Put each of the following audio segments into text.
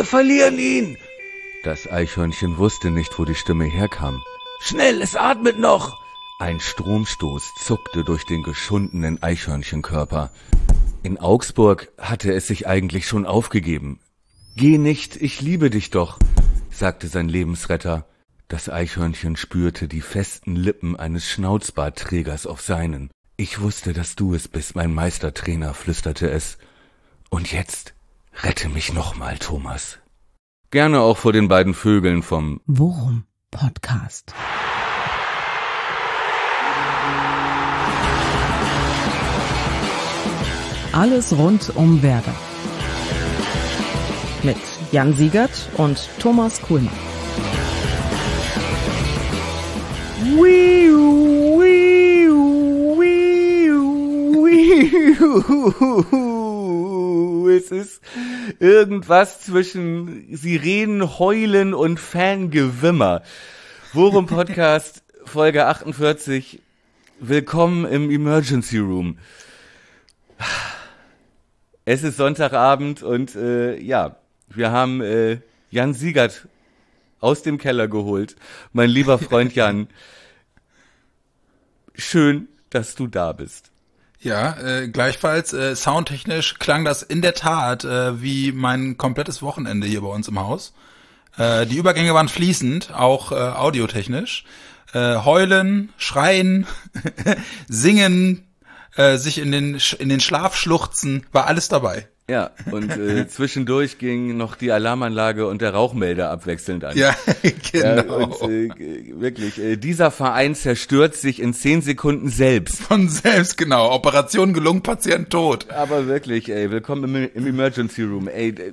Wir verlieren ihn! Das Eichhörnchen wusste nicht, wo die Stimme herkam. Schnell, es atmet noch! Ein Stromstoß zuckte durch den geschundenen Eichhörnchenkörper. In Augsburg hatte es sich eigentlich schon aufgegeben. Geh nicht, ich liebe dich doch, sagte sein Lebensretter. Das Eichhörnchen spürte die festen Lippen eines Schnauzbartträgers auf seinen. Ich wusste, dass du es bist, mein Meistertrainer, flüsterte es. Und jetzt rette mich nochmal, Thomas. Gerne auch vor den beiden Vögeln vom Worum Podcast. Alles rund um Werder. Mit Jan Siegert und Thomas Kuhlmann. Es ist irgendwas zwischen Sirenen, Heulen und Fangewimmer. Worum Podcast, Folge 48. Willkommen im Emergency Room. Es ist Sonntagabend und wir haben Jan Siegert aus dem Keller geholt. Mein lieber Freund Jan, schön, dass du da bist. Ja, gleichfalls soundtechnisch klang das in der Tat wie mein komplettes Wochenende hier bei uns im Haus. Die Übergänge waren fließend, auch audiotechnisch. Heulen, schreien, singen, sich in den Schlaf schluchzen, war alles dabei. Ja, und zwischendurch ging noch die Alarmanlage und der Rauchmelder abwechselnd an. Ja, genau. Ja, und wirklich, dieser Verein zerstört sich in 10 Sekunden selbst. Von selbst, genau. Operation gelungen, Patient tot. Aber wirklich, willkommen im Emergency Room.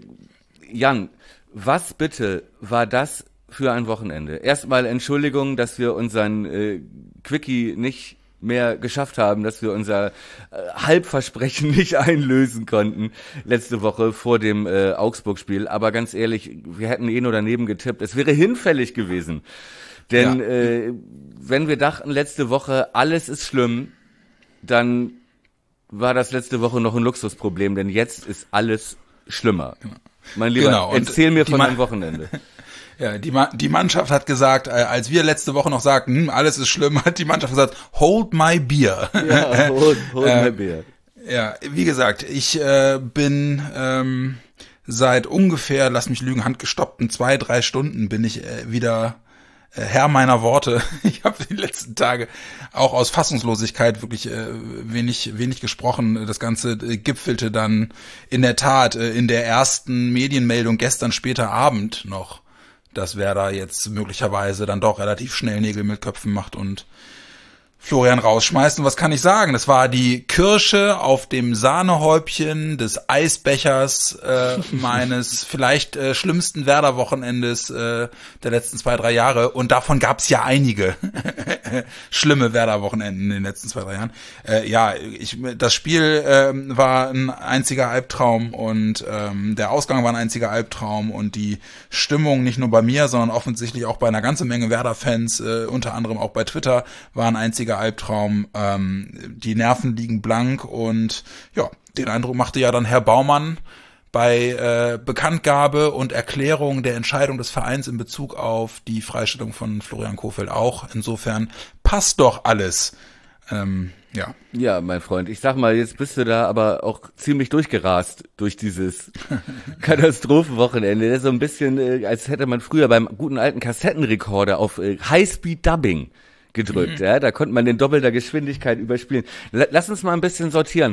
Jan, was bitte war das für ein Wochenende? Erstmal Entschuldigung, dass wir unseren Quickie nicht mehr geschafft haben, dass wir unser Halbversprechen nicht einlösen konnten letzte Woche vor dem Augsburg-Spiel. Aber ganz ehrlich, wir hätten nur daneben getippt. Es wäre hinfällig gewesen. Denn wenn wir dachten letzte Woche, alles ist schlimm, dann war das letzte Woche noch ein Luxusproblem. Denn jetzt ist alles schlimmer. Mein Lieber, genau. erzähl mir von deinem Wochenende. Ja, die Mannschaft hat gesagt, als wir letzte Woche noch sagten, alles ist schlimm, hat die Mannschaft gesagt, hold my beer. Ja, hold my beer. Ja, wie gesagt, ich bin seit ungefähr, lass mich lügen, handgestoppten 2-3 Stunden bin ich wieder Herr meiner Worte. Ich habe die letzten Tage auch aus Fassungslosigkeit wirklich wenig gesprochen. Das Ganze gipfelte dann in der Tat in der ersten Medienmeldung gestern später Abend noch, dass Werder jetzt möglicherweise dann doch relativ schnell Nägel mit Köpfen macht und Florian rausschmeißt. Und was kann ich sagen? Das war die Kirsche auf dem Sahnehäubchen des Eisbechers meines vielleicht schlimmsten Werder-Wochenendes der letzten 2-3 Jahre. Und davon gab es ja einige schlimme Werder-Wochenenden in den letzten 2-3 Jahren. Das Spiel war ein einziger Albtraum und der Ausgang war ein einziger Albtraum und die Stimmung nicht nur bei mir, sondern offensichtlich auch bei einer ganzen Menge Werder-Fans, unter anderem auch bei Twitter, war ein einziger Albtraum. Die Nerven liegen blank und ja, den Eindruck machte ja dann Herr Baumann bei Bekanntgabe und Erklärung der Entscheidung des Vereins in Bezug auf die Freistellung von Florian Kohfeldt auch. Insofern passt doch alles. Ja. Ja, mein Freund, ich sag mal, jetzt bist du da aber auch ziemlich durchgerast durch dieses Katastrophenwochenende. Das ist so ein bisschen, als hätte man früher beim guten alten Kassettenrekorder auf Highspeed-Dubbing gedrückt, ja, da konnte man in doppelter Geschwindigkeit überspielen. Lass uns mal ein bisschen sortieren.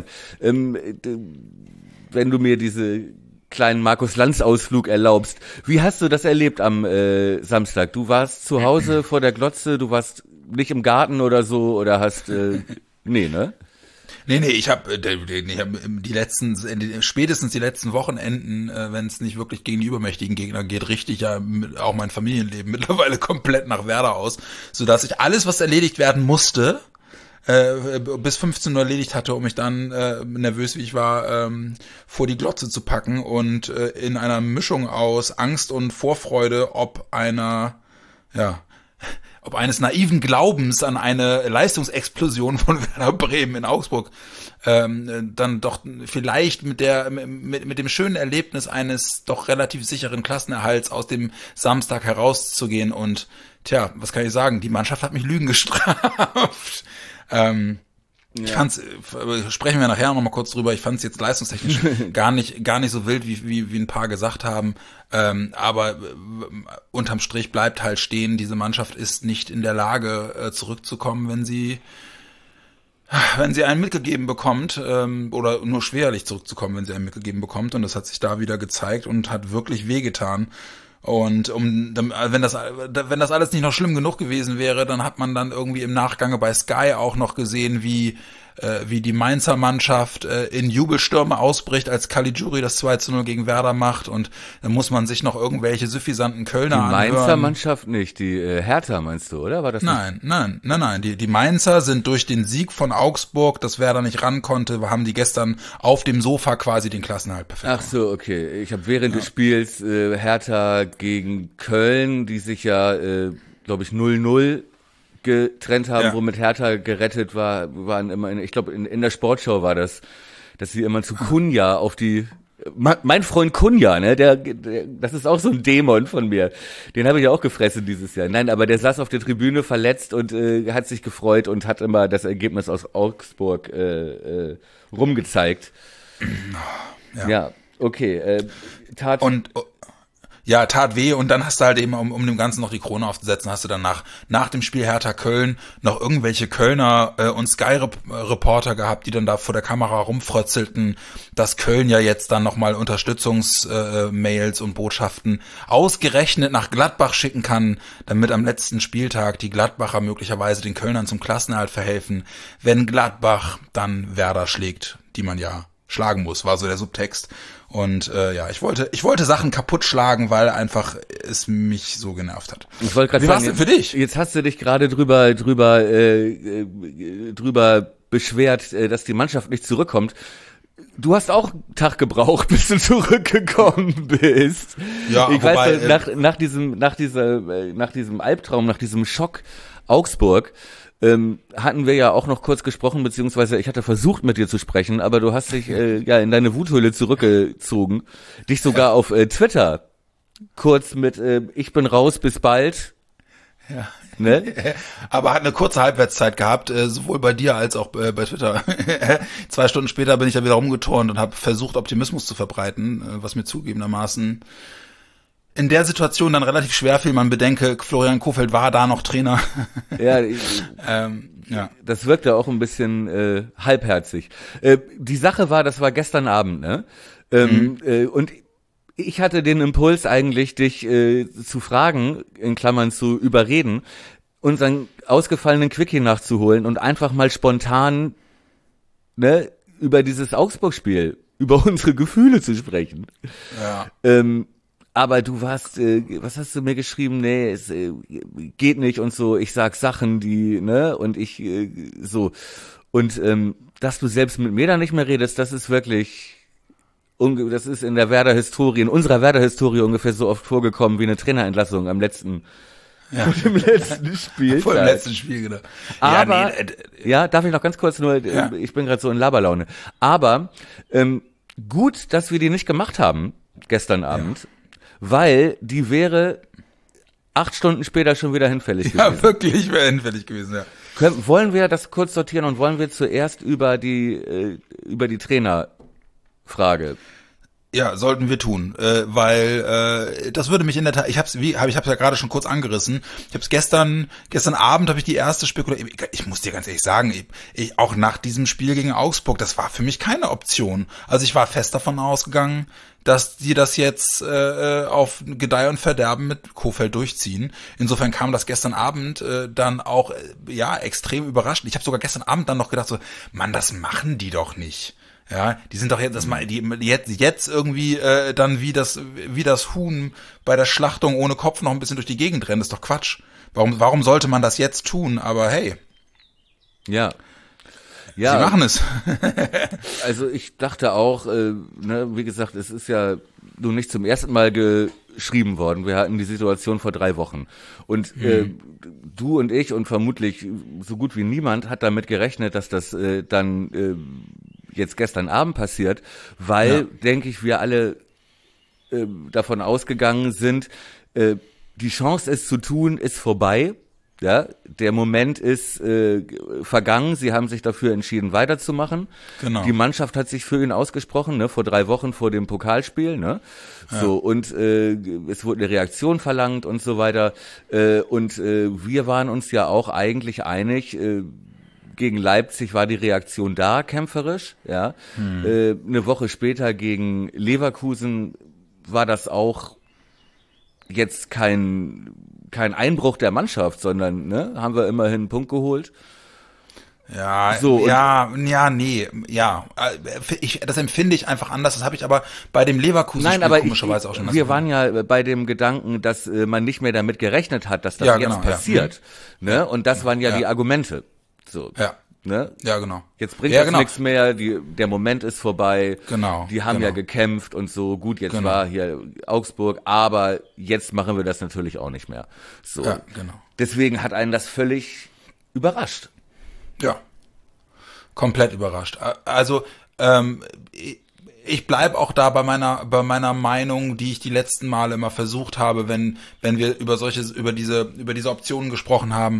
Wenn du mir diese kleinen Markus-Lanz-Ausflug erlaubst. Wie hast du das erlebt am Samstag? Du warst zu Hause vor der Glotze, du warst nicht im Garten oder so oder hast nee, ne? Nee, ich habe spätestens die letzten Wochenenden, wenn es nicht wirklich gegen die übermächtigen Gegner geht, richtig ja auch mein Familienleben mittlerweile komplett nach Werder aus, sodass ich alles, was erledigt werden musste, bis 15 Uhr erledigt hatte, um mich dann, nervös wie ich war, vor die Glotze zu packen und in einer Mischung aus Angst und Vorfreude, ob eines naiven Glaubens an eine Leistungsexplosion von Werder Bremen in Augsburg dann doch vielleicht mit dem schönen Erlebnis eines doch relativ sicheren Klassenerhalts aus dem Samstag herauszugehen. Und tja, was kann ich sagen? Die Mannschaft hat mich Lügen gestraft. Ich fand's, sprechen wir nachher noch mal kurz drüber, ich fand's jetzt leistungstechnisch gar nicht so wild, wie ein paar gesagt haben, aber unterm Strich bleibt halt stehen, diese Mannschaft ist nicht in der Lage zurückzukommen, wenn sie einen mitgegeben bekommt, oder nur schwerlich zurückzukommen, wenn sie einen mitgegeben bekommt, und das hat sich da wieder gezeigt und hat wirklich wehgetan. Und wenn das alles nicht noch schlimm genug gewesen wäre, dann hat man dann irgendwie im Nachgang bei Sky auch noch gesehen, wie die Mainzer Mannschaft in Jubelstürme ausbricht, als Caligiuri das 2:0 gegen Werder macht, und dann muss man sich noch irgendwelche suffisanten Kölner anhören. Die Mainzer Mannschaft nicht, die Hertha meinst du, oder? War das Nein. Die Mainzer sind durch den Sieg von Augsburg, dass Werder nicht ran konnte, haben die gestern auf dem Sofa quasi den Klassenerhalt perfekt gemacht. Ach so, okay. Ich habe während des Spiels Hertha gegen Köln, die sich ja, glaube ich, 0-0 getrennt haben, womit Hertha gerettet waren immer, ich glaube in der Sportschau war das, dass sie immer zu Kunja auf die, mein Freund Kunja, ne, das ist auch so ein Dämon von mir, den habe ich ja auch gefressen dieses Jahr. Nein, aber der saß auf der Tribüne verletzt und hat sich gefreut und hat immer das Ergebnis aus Augsburg rumgezeigt. Ja, okay. Tat weh, und dann hast du halt eben, um dem Ganzen noch die Krone aufzusetzen, hast du dann nach dem Spiel Hertha Köln noch irgendwelche Kölner und Sky-Reporter gehabt, die dann da vor der Kamera rumfrötzelten, dass Köln ja jetzt dann nochmal Unterstützungsmails und Botschaften ausgerechnet nach Gladbach schicken kann, damit am letzten Spieltag die Gladbacher möglicherweise den Kölnern zum Klassenerhalt verhelfen, wenn Gladbach dann Werder schlägt, die man ja schlagen muss, war so der Subtext. Und ich wollte Sachen kaputt schlagen, weil einfach es mich so genervt hat. Ich wollte gerade sagen, war's denn für dich? Jetzt hast du dich gerade drüber beschwert, dass die Mannschaft nicht zurückkommt. Du hast auch einen Tag gebraucht, bis du zurückgekommen bist. Ja, ich weiß, nach diesem Albtraum, nach diesem Schock Augsburg, hatten wir ja auch noch kurz gesprochen, beziehungsweise ich hatte versucht mit dir zu sprechen, aber du hast dich in deine Wuthöhle zurückgezogen, dich sogar auf Twitter kurz mit ich bin raus, bis bald. Ja. Ne? Aber hat eine kurze Halbwertszeit gehabt, sowohl bei dir als auch bei Twitter. 2 Stunden später bin ich da wieder rumgeturnt und habe versucht, Optimismus zu verbreiten, was mir zugegebenermaßen in der Situation dann relativ schwer fiel. Man bedenke, Florian Kohfeldt war da noch Trainer. Ja, das wirkte auch ein bisschen halbherzig. Die Sache war, das war gestern Abend, ne? Und ich hatte den Impuls eigentlich, dich zu fragen, in Klammern zu überreden, unseren ausgefallenen Quickie nachzuholen und einfach mal spontan, ne, über dieses Augsburg-Spiel, über unsere Gefühle zu sprechen. Ja. Aber du warst, was hast du mir geschrieben? Nee, es geht nicht und so. Ich sag Sachen, die, ne, und ich so. Und dass du selbst mit mir da nicht mehr redest, das ist wirklich, das ist in der Werder-Historie, in unserer Werder-Historie ungefähr so oft vorgekommen wie eine Trainerentlassung dem letzten Spiel. Vor dem letzten Spiel, genau. Aber, darf ich noch ganz kurz nur, ich bin gerade so in Laberlaune. Aber gut, dass wir die nicht gemacht haben gestern Abend. Weil die wäre 8 Stunden später schon wieder hinfällig gewesen. Ja, wirklich wäre hinfällig gewesen, ja. Wollen wir das kurz sortieren und wollen wir zuerst über die Trainerfrage? Ja, sollten wir tun, weil das würde mich in der Tat, ich hab's ja gerade schon kurz angerissen. Ich hab's gestern Abend habe ich die erste Spekulation. Ich muss dir ganz ehrlich sagen, ich auch nach diesem Spiel gegen Augsburg, das war für mich keine Option. Also ich war fest davon ausgegangen, dass die das jetzt auf Gedeih und Verderben mit Kohfeldt durchziehen. Insofern kam das gestern Abend dann auch extrem überraschend. Ich habe sogar gestern Abend dann noch gedacht so, Mann, das machen die doch nicht. Ja, die sind doch jetzt jetzt irgendwie dann wie das Huhn bei der Schlachtung ohne Kopf noch ein bisschen durch die Gegend rennen. Das ist doch Quatsch. Warum sollte man das jetzt tun? Aber hey. Ja. Sie machen es. Also ich dachte auch, wie gesagt, es ist ja nun nicht zum ersten Mal beschrieben worden. Wir hatten die Situation vor 3 Wochen. Und du und ich und vermutlich so gut wie niemand hat damit gerechnet, dass das dann jetzt gestern Abend passiert, weil, denke ich, wir alle davon ausgegangen sind, die Chance, es zu tun, ist vorbei. Ja, der Moment ist vergangen. Sie haben sich dafür entschieden, weiterzumachen. Genau. Die Mannschaft hat sich für ihn ausgesprochen, ne, vor 3 Wochen vor dem Pokalspiel, ne. Ja. So, und es wurde eine Reaktion verlangt und so weiter. Und wir waren uns ja auch eigentlich einig, gegen Leipzig war die Reaktion da, kämpferisch. Ja. Eine Woche später gegen Leverkusen war das auch jetzt kein Einbruch der Mannschaft, sondern haben wir immerhin einen Punkt geholt. Ja, so, das empfinde ich einfach anders. Das habe ich aber bei dem Leverkusen-Spiel komischerweise auch schon. Wir waren ja bei dem Gedanken, dass man nicht mehr damit gerechnet hat, dass das jetzt passiert. Ja. Ne? Und das waren ja die Argumente. So. Ja. Ne? Ja, genau. Jetzt bringt das nichts mehr, der Moment ist vorbei. Genau. Die haben ja gekämpft und so. Gut, jetzt war hier Augsburg, aber jetzt machen wir das natürlich auch nicht mehr. So. Ja, genau. Deswegen hat einen das völlig überrascht. Ja. Komplett überrascht. Also, ich bleib auch da bei meiner Meinung, die ich die letzten Male immer versucht habe, wenn wir über diese Optionen gesprochen haben,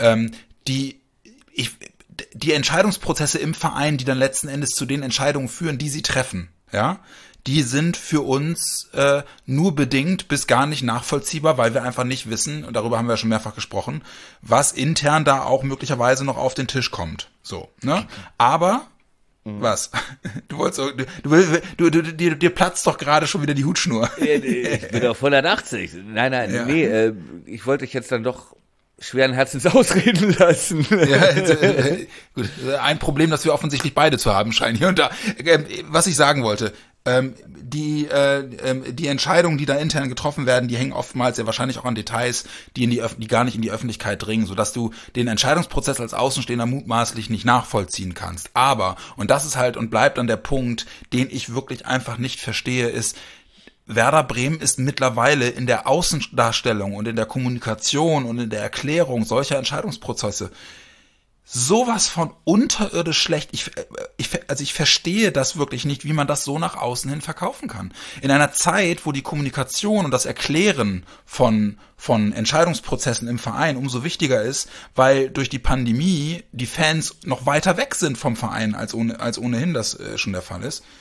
die Entscheidungsprozesse im Verein, die dann letzten Endes zu den Entscheidungen führen, die sie treffen, ja, die sind für uns nur bedingt bis gar nicht nachvollziehbar, weil wir einfach nicht wissen, und darüber haben wir ja schon mehrfach gesprochen, was intern da auch möglicherweise noch auf den Tisch kommt. So, ne? Aber was? Du wolltest dir platzt doch gerade schon wieder die Hutschnur. Ich bin doch 180. Nein, ich wollte dich jetzt dann doch schweren Herzens ausreden lassen. Ja, gut. Ein Problem, das wir offensichtlich beide zu haben scheinen hier und da. Was ich sagen wollte, die Entscheidungen, die da intern getroffen werden, die hängen oftmals ja wahrscheinlich auch an Details, die gar nicht in die Öffentlichkeit dringen, sodass du den Entscheidungsprozess als Außenstehender mutmaßlich nicht nachvollziehen kannst. Aber, und das ist halt und bleibt dann der Punkt, den ich wirklich einfach nicht verstehe, ist, Werder Bremen ist mittlerweile in der Außendarstellung und in der Kommunikation und in der Erklärung solcher Entscheidungsprozesse sowas von unterirdisch schlecht. Ich verstehe das wirklich nicht, wie man das so nach außen hin verkaufen kann. In einer Zeit, wo die Kommunikation und das Erklären von Entscheidungsprozessen im Verein umso wichtiger ist, weil durch die Pandemie die Fans noch weiter weg sind vom Verein, als ohnehin das schon der Fall ist,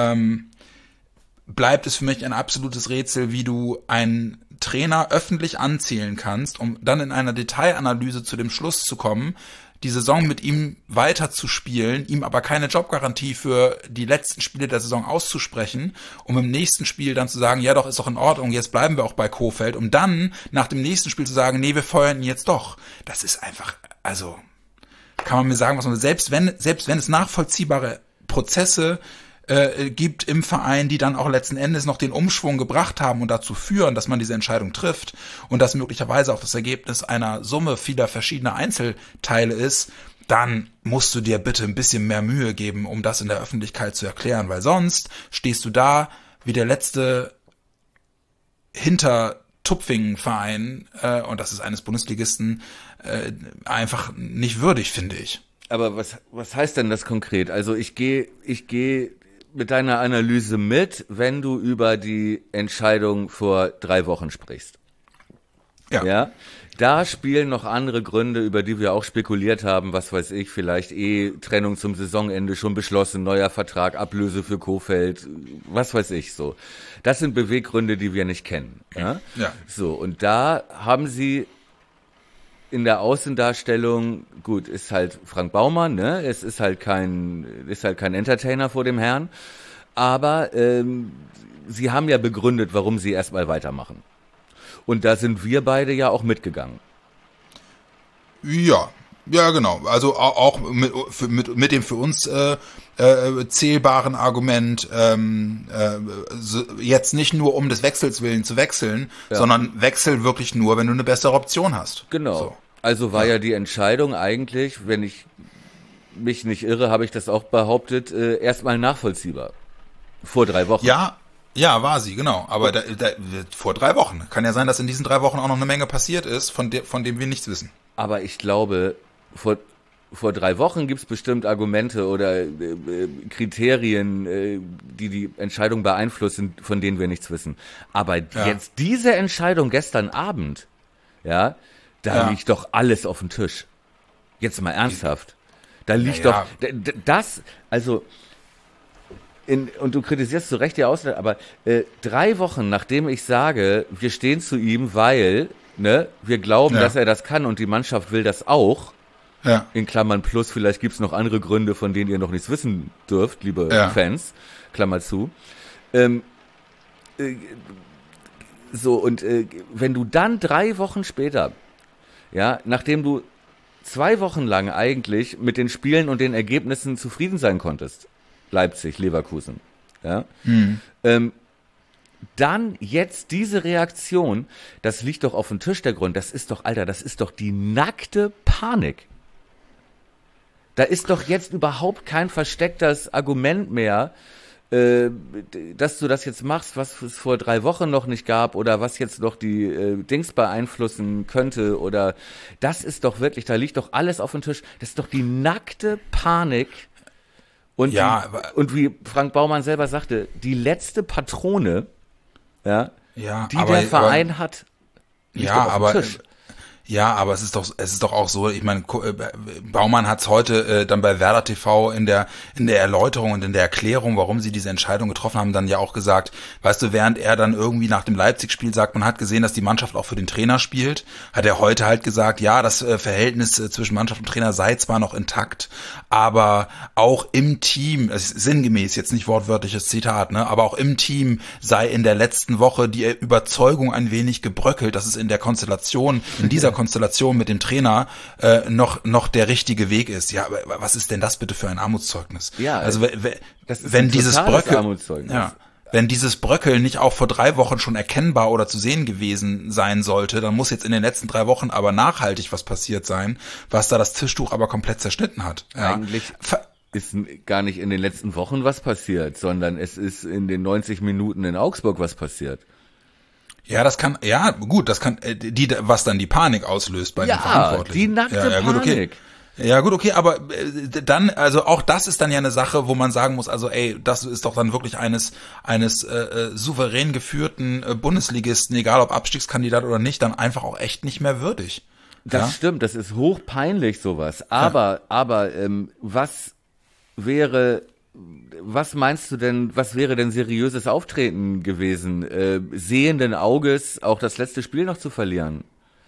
bleibt es für mich ein absolutes Rätsel, wie du einen Trainer öffentlich anzählen kannst, um dann in einer Detailanalyse zu dem Schluss zu kommen, die Saison mit ihm weiter zu spielen, ihm aber keine Jobgarantie für die letzten Spiele der Saison auszusprechen, um im nächsten Spiel dann zu sagen, ja doch, ist doch in Ordnung, jetzt bleiben wir auch bei Kohfeldt, um dann nach dem nächsten Spiel zu sagen, nee, wir feuern ihn jetzt doch. Das ist einfach, also kann man mir sagen, was man selbst wenn es nachvollziehbare Prozesse gibt im Verein, die dann auch letzten Endes noch den Umschwung gebracht haben und dazu führen, dass man diese Entscheidung trifft und das möglicherweise auch das Ergebnis einer Summe vieler verschiedener Einzelteile ist, dann musst du dir bitte ein bisschen mehr Mühe geben, um das in der Öffentlichkeit zu erklären, weil sonst stehst du da wie der letzte Hinter-Tupfingen-Verein, und das ist eines Bundesligisten, einfach nicht würdig, finde ich. Aber was heißt denn das konkret? Also ich gehe mit deiner Analyse mit, wenn du über die Entscheidung vor 3 Wochen sprichst. Ja? Da spielen noch andere Gründe, über die wir auch spekuliert haben, was weiß ich, vielleicht Trennung zum Saisonende schon beschlossen, neuer Vertrag, Ablöse für Kohfeldt, was weiß ich so. Das sind Beweggründe, die wir nicht kennen. Ja? Ja. So, und da haben sie in der Außendarstellung, gut, ist halt Frank Baumann, ne? Es ist halt kein Entertainer vor dem Herrn, aber sie haben ja begründet, warum sie erstmal weitermachen. Und da sind wir beide ja auch mitgegangen. Ja, genau. Also auch mit dem für uns zählbaren Argument, jetzt nicht nur um des Wechsels willen zu wechseln, sondern wechsel wirklich nur, wenn du eine bessere Option hast. Genau. So. Also war ja die Entscheidung eigentlich, wenn ich mich nicht irre, habe ich das auch behauptet, erstmal nachvollziehbar. Vor 3 Wochen. Ja, Ja, war sie, genau. Aber vor 3 Wochen. Kann ja sein, dass in diesen 3 Wochen auch noch eine Menge passiert ist, von dem wir nichts wissen. Aber ich glaube, vor 3 Wochen gibt's bestimmt Argumente oder Kriterien, die Entscheidung beeinflussen, von denen wir nichts wissen. Aber jetzt diese Entscheidung gestern Abend, da liegt doch alles auf dem Tisch. Jetzt mal ernsthaft. Da liegt doch das, also und du kritisierst zu Recht die Auswahl, aber 3 Wochen, nachdem ich sage, wir stehen zu ihm, weil wir glauben, dass er das kann und die Mannschaft will das auch, in Klammern plus, vielleicht gibt's noch andere Gründe, von denen ihr noch nichts wissen dürft, liebe Fans, Klammer zu. Wenn du dann 3 Wochen später, nachdem du 2 Wochen lang eigentlich mit den Spielen und den Ergebnissen zufrieden sein konntest, Leipzig, Leverkusen, dann jetzt diese Reaktion, das liegt doch auf dem Tisch, der Grund, das ist doch die nackte Panik. Da ist doch jetzt überhaupt kein verstecktes Argument mehr, dass du das jetzt machst, was es vor 3 Wochen noch nicht gab oder was jetzt noch die Dings beeinflussen könnte oder das ist doch wirklich, da liegt doch alles auf dem Tisch. Das ist doch die nackte Panik und wie Frank Baumann selber sagte, die letzte Patrone, die der Verein hat, liegt doch auf dem Tisch. Ja, aber es ist doch auch so, ich meine, Baumann hat's heute dann bei Werder TV in der Erläuterung und in der Erklärung, warum sie diese Entscheidung getroffen haben, dann ja auch gesagt, weißt du, während er dann irgendwie nach dem Leipzig-Spiel sagt, man hat gesehen, dass die Mannschaft auch für den Trainer spielt, hat er heute halt gesagt, ja, das Verhältnis zwischen Mannschaft und Trainer sei zwar noch intakt, aber auch im Team, sinngemäß, jetzt nicht wortwörtliches Zitat, aber auch im Team sei in der letzten Woche die Überzeugung ein wenig gebröckelt, dass es in der Konstellation, in dieser Konstellation mit dem Trainer noch der richtige Weg ist. Ja, aber was ist denn das bitte für ein Armutszeugnis? Ja, also das ist wenn dieses Armutszeugnis. Wenn dieses Bröckeln nicht auch vor 3 Wochen schon erkennbar oder zu sehen gewesen sein sollte, dann muss jetzt in den letzten 3 Wochen aber nachhaltig was passiert sein, was da das Tischtuch aber komplett zerschnitten hat. Ja. Eigentlich ist gar nicht in den letzten Wochen was passiert, sondern es ist in den 90 Minuten in Augsburg was passiert. Ja, das kann, was dann die Panik auslöst bei den Verantwortlichen. Die nackte Panik. Ja, gut, okay, aber dann, also auch das ist dann ja eine Sache, wo man sagen muss, also das ist doch dann wirklich eines souverän geführten Bundesligisten, egal ob Abstiegskandidat oder nicht, dann einfach auch echt nicht mehr würdig. Das stimmt, das ist hochpeinlich sowas. Aber was meinst du denn, was wäre denn seriöses Auftreten gewesen? Sehenden Auges auch das letzte Spiel noch zu verlieren?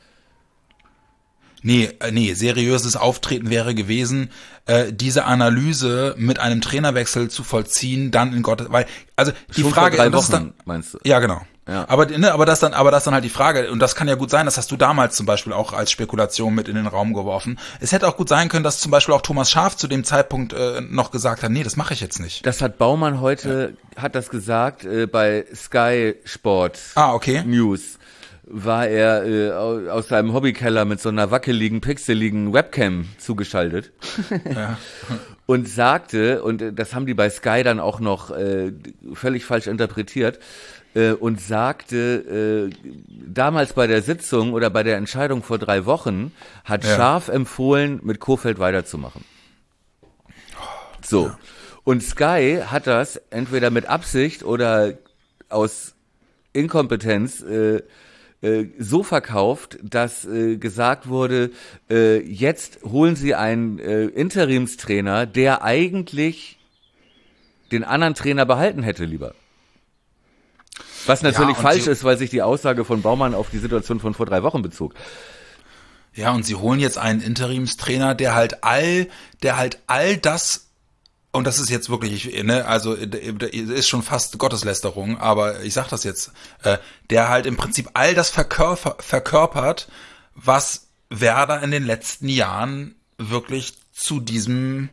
Nee, seriöses Auftreten wäre gewesen, diese Analyse mit einem Trainerwechsel zu vollziehen, dann in Gottes, weil, also die Schon Frage, vor 3 das ist Wochen, dann, meinst du? Ja, genau. Ja. Aber das dann halt die Frage, und das kann ja gut sein, das hast du damals zum Beispiel auch als Spekulation mit in den Raum geworfen. Es hätte auch gut sein können, dass zum Beispiel auch Thomas Schaaf zu dem Zeitpunkt noch gesagt hat, nee, das mache ich jetzt nicht. Das hat Baumann heute, hat das gesagt, bei Sky Sport okay. News. War er aus seinem Hobbykeller mit so einer wackeligen, pixeligen Webcam zugeschaltet und sagte, und das haben die bei Sky dann auch noch völlig falsch interpretiert, und sagte, damals bei der Sitzung oder bei der Entscheidung vor 3 Wochen hat Schaaf empfohlen, mit Kohfeldt weiterzumachen. So. Ja. Und Sky hat das entweder mit Absicht oder aus Inkompetenz so verkauft, dass gesagt wurde, jetzt holen sie einen Interimstrainer, der eigentlich den anderen Trainer behalten hätte lieber. Was natürlich falsch ist, weil sich die Aussage von Baumann auf die Situation von vor 3 Wochen bezog. Ja, und sie holen jetzt einen Interimstrainer, der halt all das, und das ist jetzt wirklich, also ist schon fast Gotteslästerung, aber ich sag das jetzt, der halt im Prinzip all das verkörpert, was Werder in den letzten Jahren wirklich zu diesem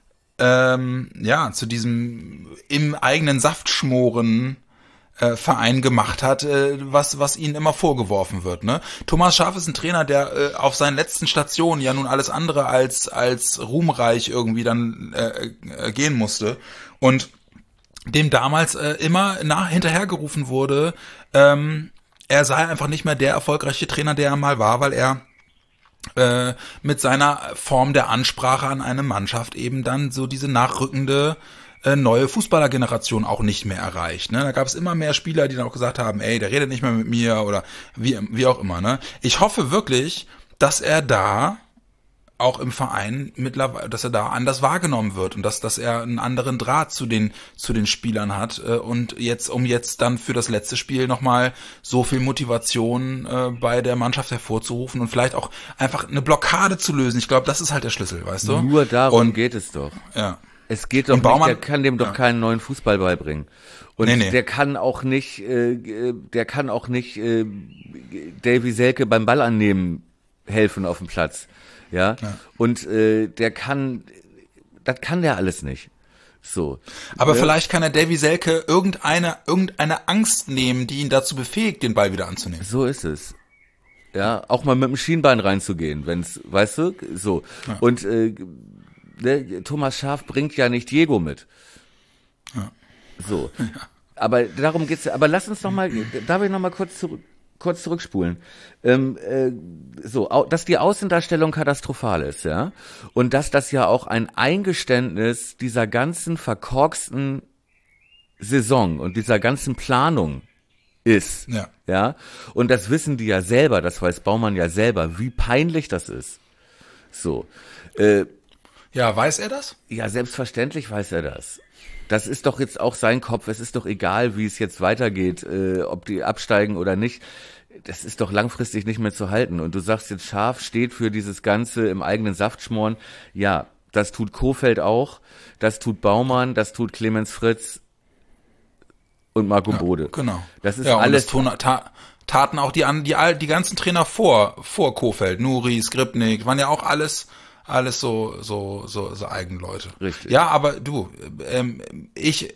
im eigenen Saft schmoren Verein gemacht hat, was ihnen immer vorgeworfen wird. Ne? Thomas Schaaf ist ein Trainer, der auf seinen letzten Stationen ja nun alles andere als ruhmreich irgendwie dann gehen musste. Und dem damals immer hinterhergerufen wurde, er sei einfach nicht mehr der erfolgreiche Trainer, der er mal war, weil er mit seiner Form der Ansprache an eine Mannschaft eben dann so diese nachrückende neue Fußballergeneration auch nicht mehr erreicht. Ne? Da gab es immer mehr Spieler, die dann auch gesagt haben, ey, der redet nicht mehr mit mir oder wie auch immer. Ne? Ich hoffe wirklich, dass er da auch im Verein mittlerweile, dass er da anders wahrgenommen wird und dass er einen anderen Draht zu den Spielern hat und jetzt dann für das letzte Spiel nochmal so viel Motivation bei der Mannschaft hervorzurufen und vielleicht auch einfach eine Blockade zu lösen. Ich glaube, das ist halt der Schlüssel, weißt du? Nur darum geht es doch. Ja. Es geht doch nicht, der kann dem doch keinen neuen Fußball beibringen. Und Nee. der kann auch nicht Davy Selke beim Ball annehmen helfen auf dem Platz. Ja. Und das kann der alles nicht. So. Aber vielleicht kann er Davy Selke irgendeine Angst nehmen, die ihn dazu befähigt, den Ball wieder anzunehmen. So ist es. Ja, auch mal mit dem Schienbein reinzugehen, wenn's, weißt du, so. Ja. Und Thomas Schaaf bringt ja nicht Diego mit. Ja. So. Ja. Aber darum geht's. Aber lass uns noch mal, darf ich noch mal kurz zurückspulen. Dass die Außendarstellung katastrophal ist, ja. Und dass das ja auch ein Eingeständnis dieser ganzen verkorksten Saison und dieser ganzen Planung ist. Ja. Ja. Und das wissen die ja selber, das weiß Baumann ja selber, wie peinlich das ist. So. Ja, weiß er das? Ja, selbstverständlich weiß er das. Das ist doch jetzt auch sein Kopf. Es ist doch egal, wie es jetzt weitergeht, ob die absteigen oder nicht. Das ist doch langfristig nicht mehr zu halten. Und du sagst jetzt, Schaaf steht für dieses Ganze im eigenen Saft schmoren. Ja, das tut Kohfeldt auch. Das tut Baumann. Das tut Clemens Fritz und Marco Bode. Genau. Das ist alles. Und das taten auch die ganzen Trainer vor Kohfeldt. Nuri, Skripnik, waren ja auch alles so Eigenleute. Richtig. Ja, aber du, ich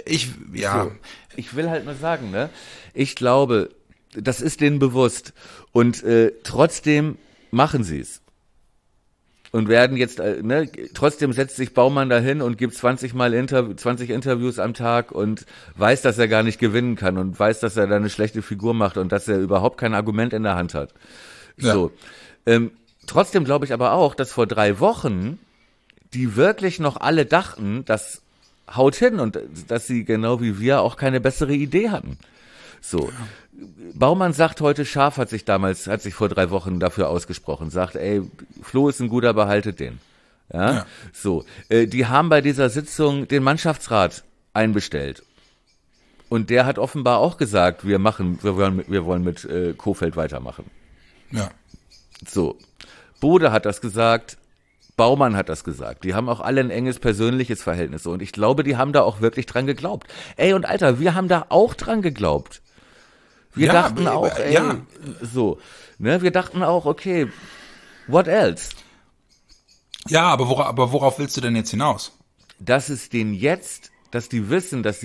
will halt nur sagen, ne? Ich glaube, das ist denen bewusst und trotzdem machen sie es. Und werden jetzt, trotzdem setzt sich Baumann dahin und gibt 20 Interviews am Tag und weiß, dass er gar nicht gewinnen kann und weiß, dass er da eine schlechte Figur macht und dass er überhaupt kein Argument in der Hand hat. Ja. So. Trotzdem glaube ich aber auch, dass vor 3 Wochen die wirklich noch alle dachten, das haut hin und dass sie genau wie wir auch keine bessere Idee hatten. So. Ja. Baumann sagt heute, Schaaf hat sich vor 3 Wochen dafür ausgesprochen, sagt, ey, Flo ist ein guter, behaltet den. Ja. So. Die haben bei dieser Sitzung den Mannschaftsrat einbestellt. Und der hat offenbar auch gesagt, wir wollen mit Kohfeldt weitermachen. Ja. So. Bode hat das gesagt, Baumann hat das gesagt. Die haben auch alle ein enges persönliches Verhältnis. Und ich glaube, die haben da auch wirklich dran geglaubt. Ey, und Alter, wir haben da auch dran geglaubt. Wir dachten auch, wir dachten auch, okay, what else? Ja, aber worauf willst du denn jetzt hinaus? Dass die wissen, dass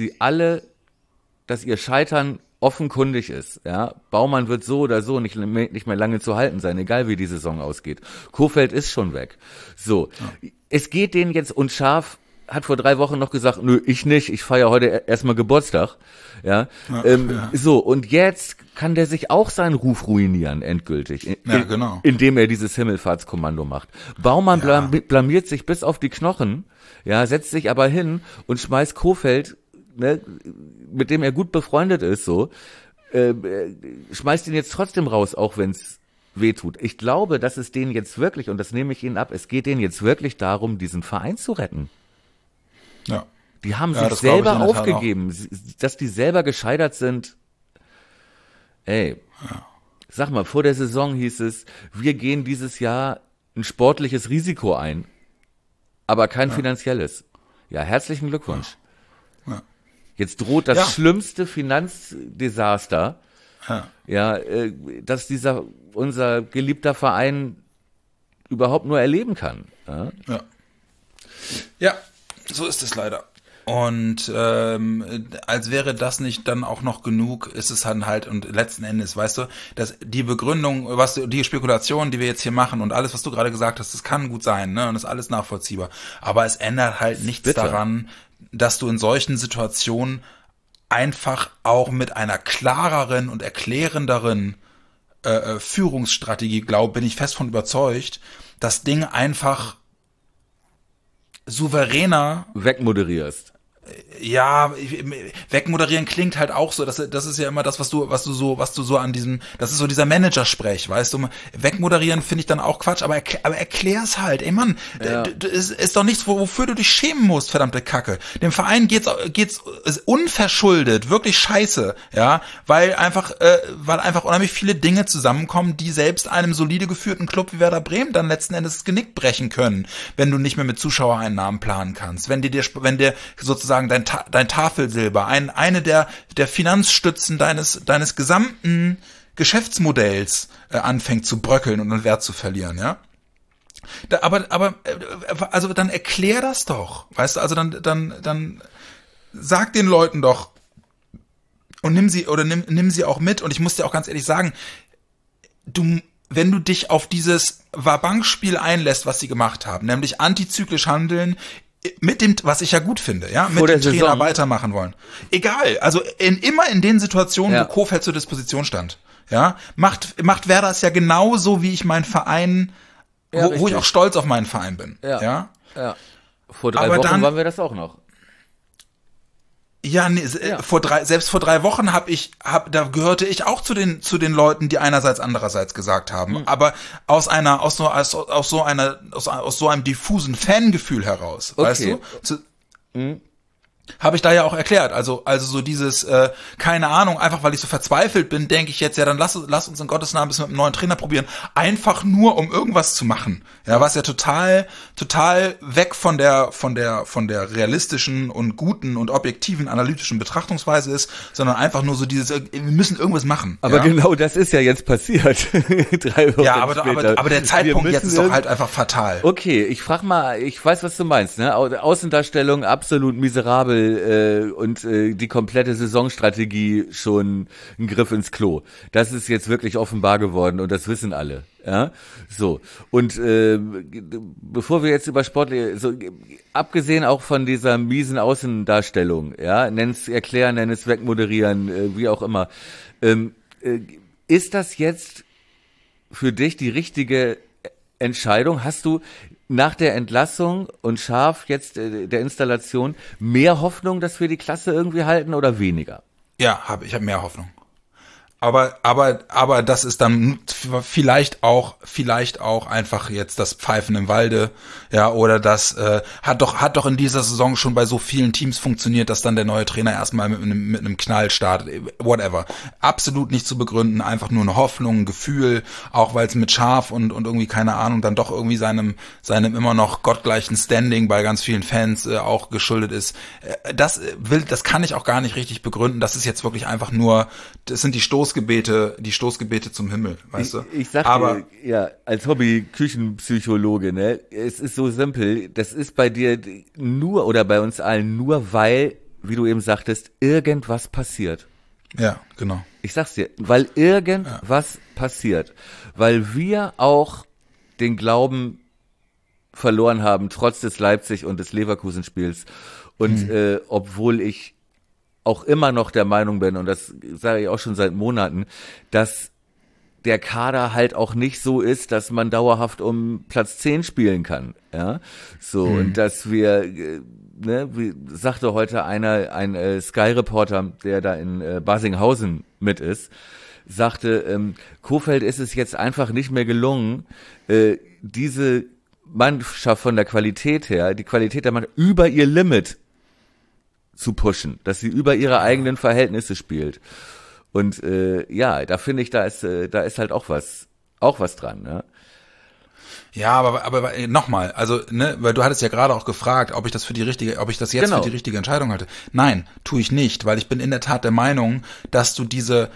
ihr Scheitern offenkundig ist, ja. Baumann wird so oder so nicht mehr lange zu halten sein, egal wie die Saison ausgeht. Kohfeldt ist schon weg. So. Ja. Es geht denen jetzt, und Schaaf hat vor 3 Wochen noch gesagt, nö, ich nicht, ich feiere heute erstmal Geburtstag, ja. So, und jetzt kann der sich auch seinen Ruf ruinieren, endgültig. Genau. Indem er dieses Himmelfahrtskommando macht. Baumann blamiert sich bis auf die Knochen, ja, setzt sich aber hin und schmeißt Kohfeldt, ne, mit dem er gut befreundet ist, schmeißt ihn jetzt trotzdem raus, auch wenn's weh tut. Ich glaube, dass es denen jetzt wirklich, und das nehme ich ihnen ab, es geht denen jetzt wirklich darum, diesen Verein zu retten. Ja. Die haben sich selber aufgegeben, dass die selber gescheitert sind. Ey, sag mal, vor der Saison hieß es, wir gehen dieses Jahr ein sportliches Risiko ein, aber kein finanzielles. Ja, herzlichen Glückwunsch. Ja. Jetzt droht das schlimmste Finanzdesaster, dass unser geliebter Verein überhaupt nur erleben kann. Ja, so ist es leider. Und als wäre das nicht dann auch noch genug, ist es dann halt, und letzten Endes, weißt du, dass die Begründung, die Spekulation, die wir jetzt hier machen und alles, was du gerade gesagt hast, das kann gut sein, ne, und das ist alles nachvollziehbar. Aber es ändert halt nichts daran, dass du in solchen Situationen einfach auch mit einer klareren und erklärenderen Führungsstrategie, bin ich fest von überzeugt, das Ding einfach souveräner wegmoderierst. Ja, wegmoderieren klingt halt auch so, das ist ja immer das, was du so an diesem, das ist so dieser Manager-Sprech, weißt du, wegmoderieren finde ich dann auch Quatsch, aber erklär's halt, ey Mann, ist doch nichts, wofür du dich schämen musst, verdammte Kacke. Dem Verein geht's unverschuldet, wirklich scheiße, ja, weil einfach unheimlich viele Dinge zusammenkommen, die selbst einem solide geführten Club wie Werder Bremen dann letzten Endes das Genick brechen können, wenn du nicht mehr mit Zuschauereinnahmen planen kannst, wenn dir sozusagen dein Tafelsilber, eine der Finanzstützen deines gesamten Geschäftsmodells anfängt zu bröckeln und an Wert zu verlieren, ja. Also dann erklär das doch, weißt du, also dann sag den Leuten doch und nimm sie auch mit, und ich muss dir auch ganz ehrlich sagen, wenn du dich auf dieses Wabankspiel einlässt, was sie gemacht haben, nämlich antizyklisch handeln, mit dem, was ich ja gut finde, ja, mit dem Trainer weitermachen wollen. Egal, also immer in den Situationen, wo Kohfeldt zur Disposition stand, ja, macht Werder es ja genauso, wie ich meinen Verein, wo ich auch stolz auf meinen Verein bin, ja. Vor 3 Wochen waren wir das auch noch. Ja, nee, selbst vor 3 Wochen da gehörte ich auch zu den Leuten, die einerseits andererseits gesagt haben, aber aus so einem diffusen Fangefühl heraus, weißt du? Habe ich da ja auch erklärt, also so dieses, keine Ahnung, einfach weil ich so verzweifelt bin, denke ich jetzt, ja, dann lass uns in Gottes Namen bis mit einem neuen Trainer probieren, einfach nur, um irgendwas zu machen, ja, was ja total weg von der realistischen und guten und objektiven analytischen Betrachtungsweise ist, sondern einfach nur so dieses, wir müssen irgendwas machen. Aber genau das ist ja jetzt passiert. 3 Wochen später. Aber der Zeitpunkt jetzt ist doch halt einfach fatal. Okay, ich frag mal, ich weiß, was du meinst, ne? Außendarstellung absolut miserabel, und die komplette Saisonstrategie schon ein Griff ins Klo. Das ist jetzt wirklich offenbar geworden, und das wissen alle. Ja, so. Und bevor wir jetzt über Sportliche, so abgesehen auch von dieser miesen Außendarstellung, ja, nenn es erklären, nenn es wegmoderieren, wie auch immer, ist das jetzt für dich die richtige Entscheidung? Hast du nach der Entlassung und scharf jetzt der Installation mehr Hoffnung, dass wir die Klasse irgendwie halten, oder weniger? Ja, ich habe mehr Hoffnung. Aber das ist dann vielleicht auch einfach jetzt das Pfeifen im Walde, ja, oder das hat doch in dieser Saison schon bei so vielen Teams funktioniert, dass dann der neue Trainer erstmal mit einem Knall startet, whatever. Absolut nicht zu begründen, einfach nur eine Hoffnung, ein Gefühl, auch weil es mit Schaf und irgendwie, keine Ahnung, dann doch irgendwie seinem immer noch gottgleichen Standing bei ganz vielen Fans auch geschuldet ist. Das kann ich auch gar nicht richtig begründen. Das ist jetzt wirklich einfach nur, das sind die Stoßgebete zum Himmel, weißt du? Ich sag dir, ja, als Hobby-Küchenpsychologe, ne, es ist so simpel, das ist bei dir nur, oder bei uns allen nur, weil, wie du eben sagtest, irgendwas passiert. Ja, genau. Ich sag's dir, weil irgendwas passiert. Weil wir auch den Glauben verloren haben, trotz des Leipzig- und des Leverkusen-Spiels. Und obwohl ich auch immer noch der Meinung bin, und das sage ich auch schon seit Monaten, dass der Kader halt auch nicht so ist, dass man dauerhaft um Platz 10 spielen kann, ja, so, und dass wir, wie sagte heute ein Sky-Reporter, der da in Barsinghausen mit ist, sagte, Kohfeldt ist es jetzt einfach nicht mehr gelungen, diese Mannschaft von der Qualität her, die Qualität der Mannschaft über ihr Limit zu pushen, dass sie über ihre eigenen Verhältnisse spielt. Und da finde ich, da ist halt auch was dran, ne? Ja, aber nochmal, also, ne, weil du hattest ja gerade auch gefragt, ob ich das für die richtige Entscheidung halte. Nein, tue ich nicht, weil ich bin in der Tat der Meinung, dass du diese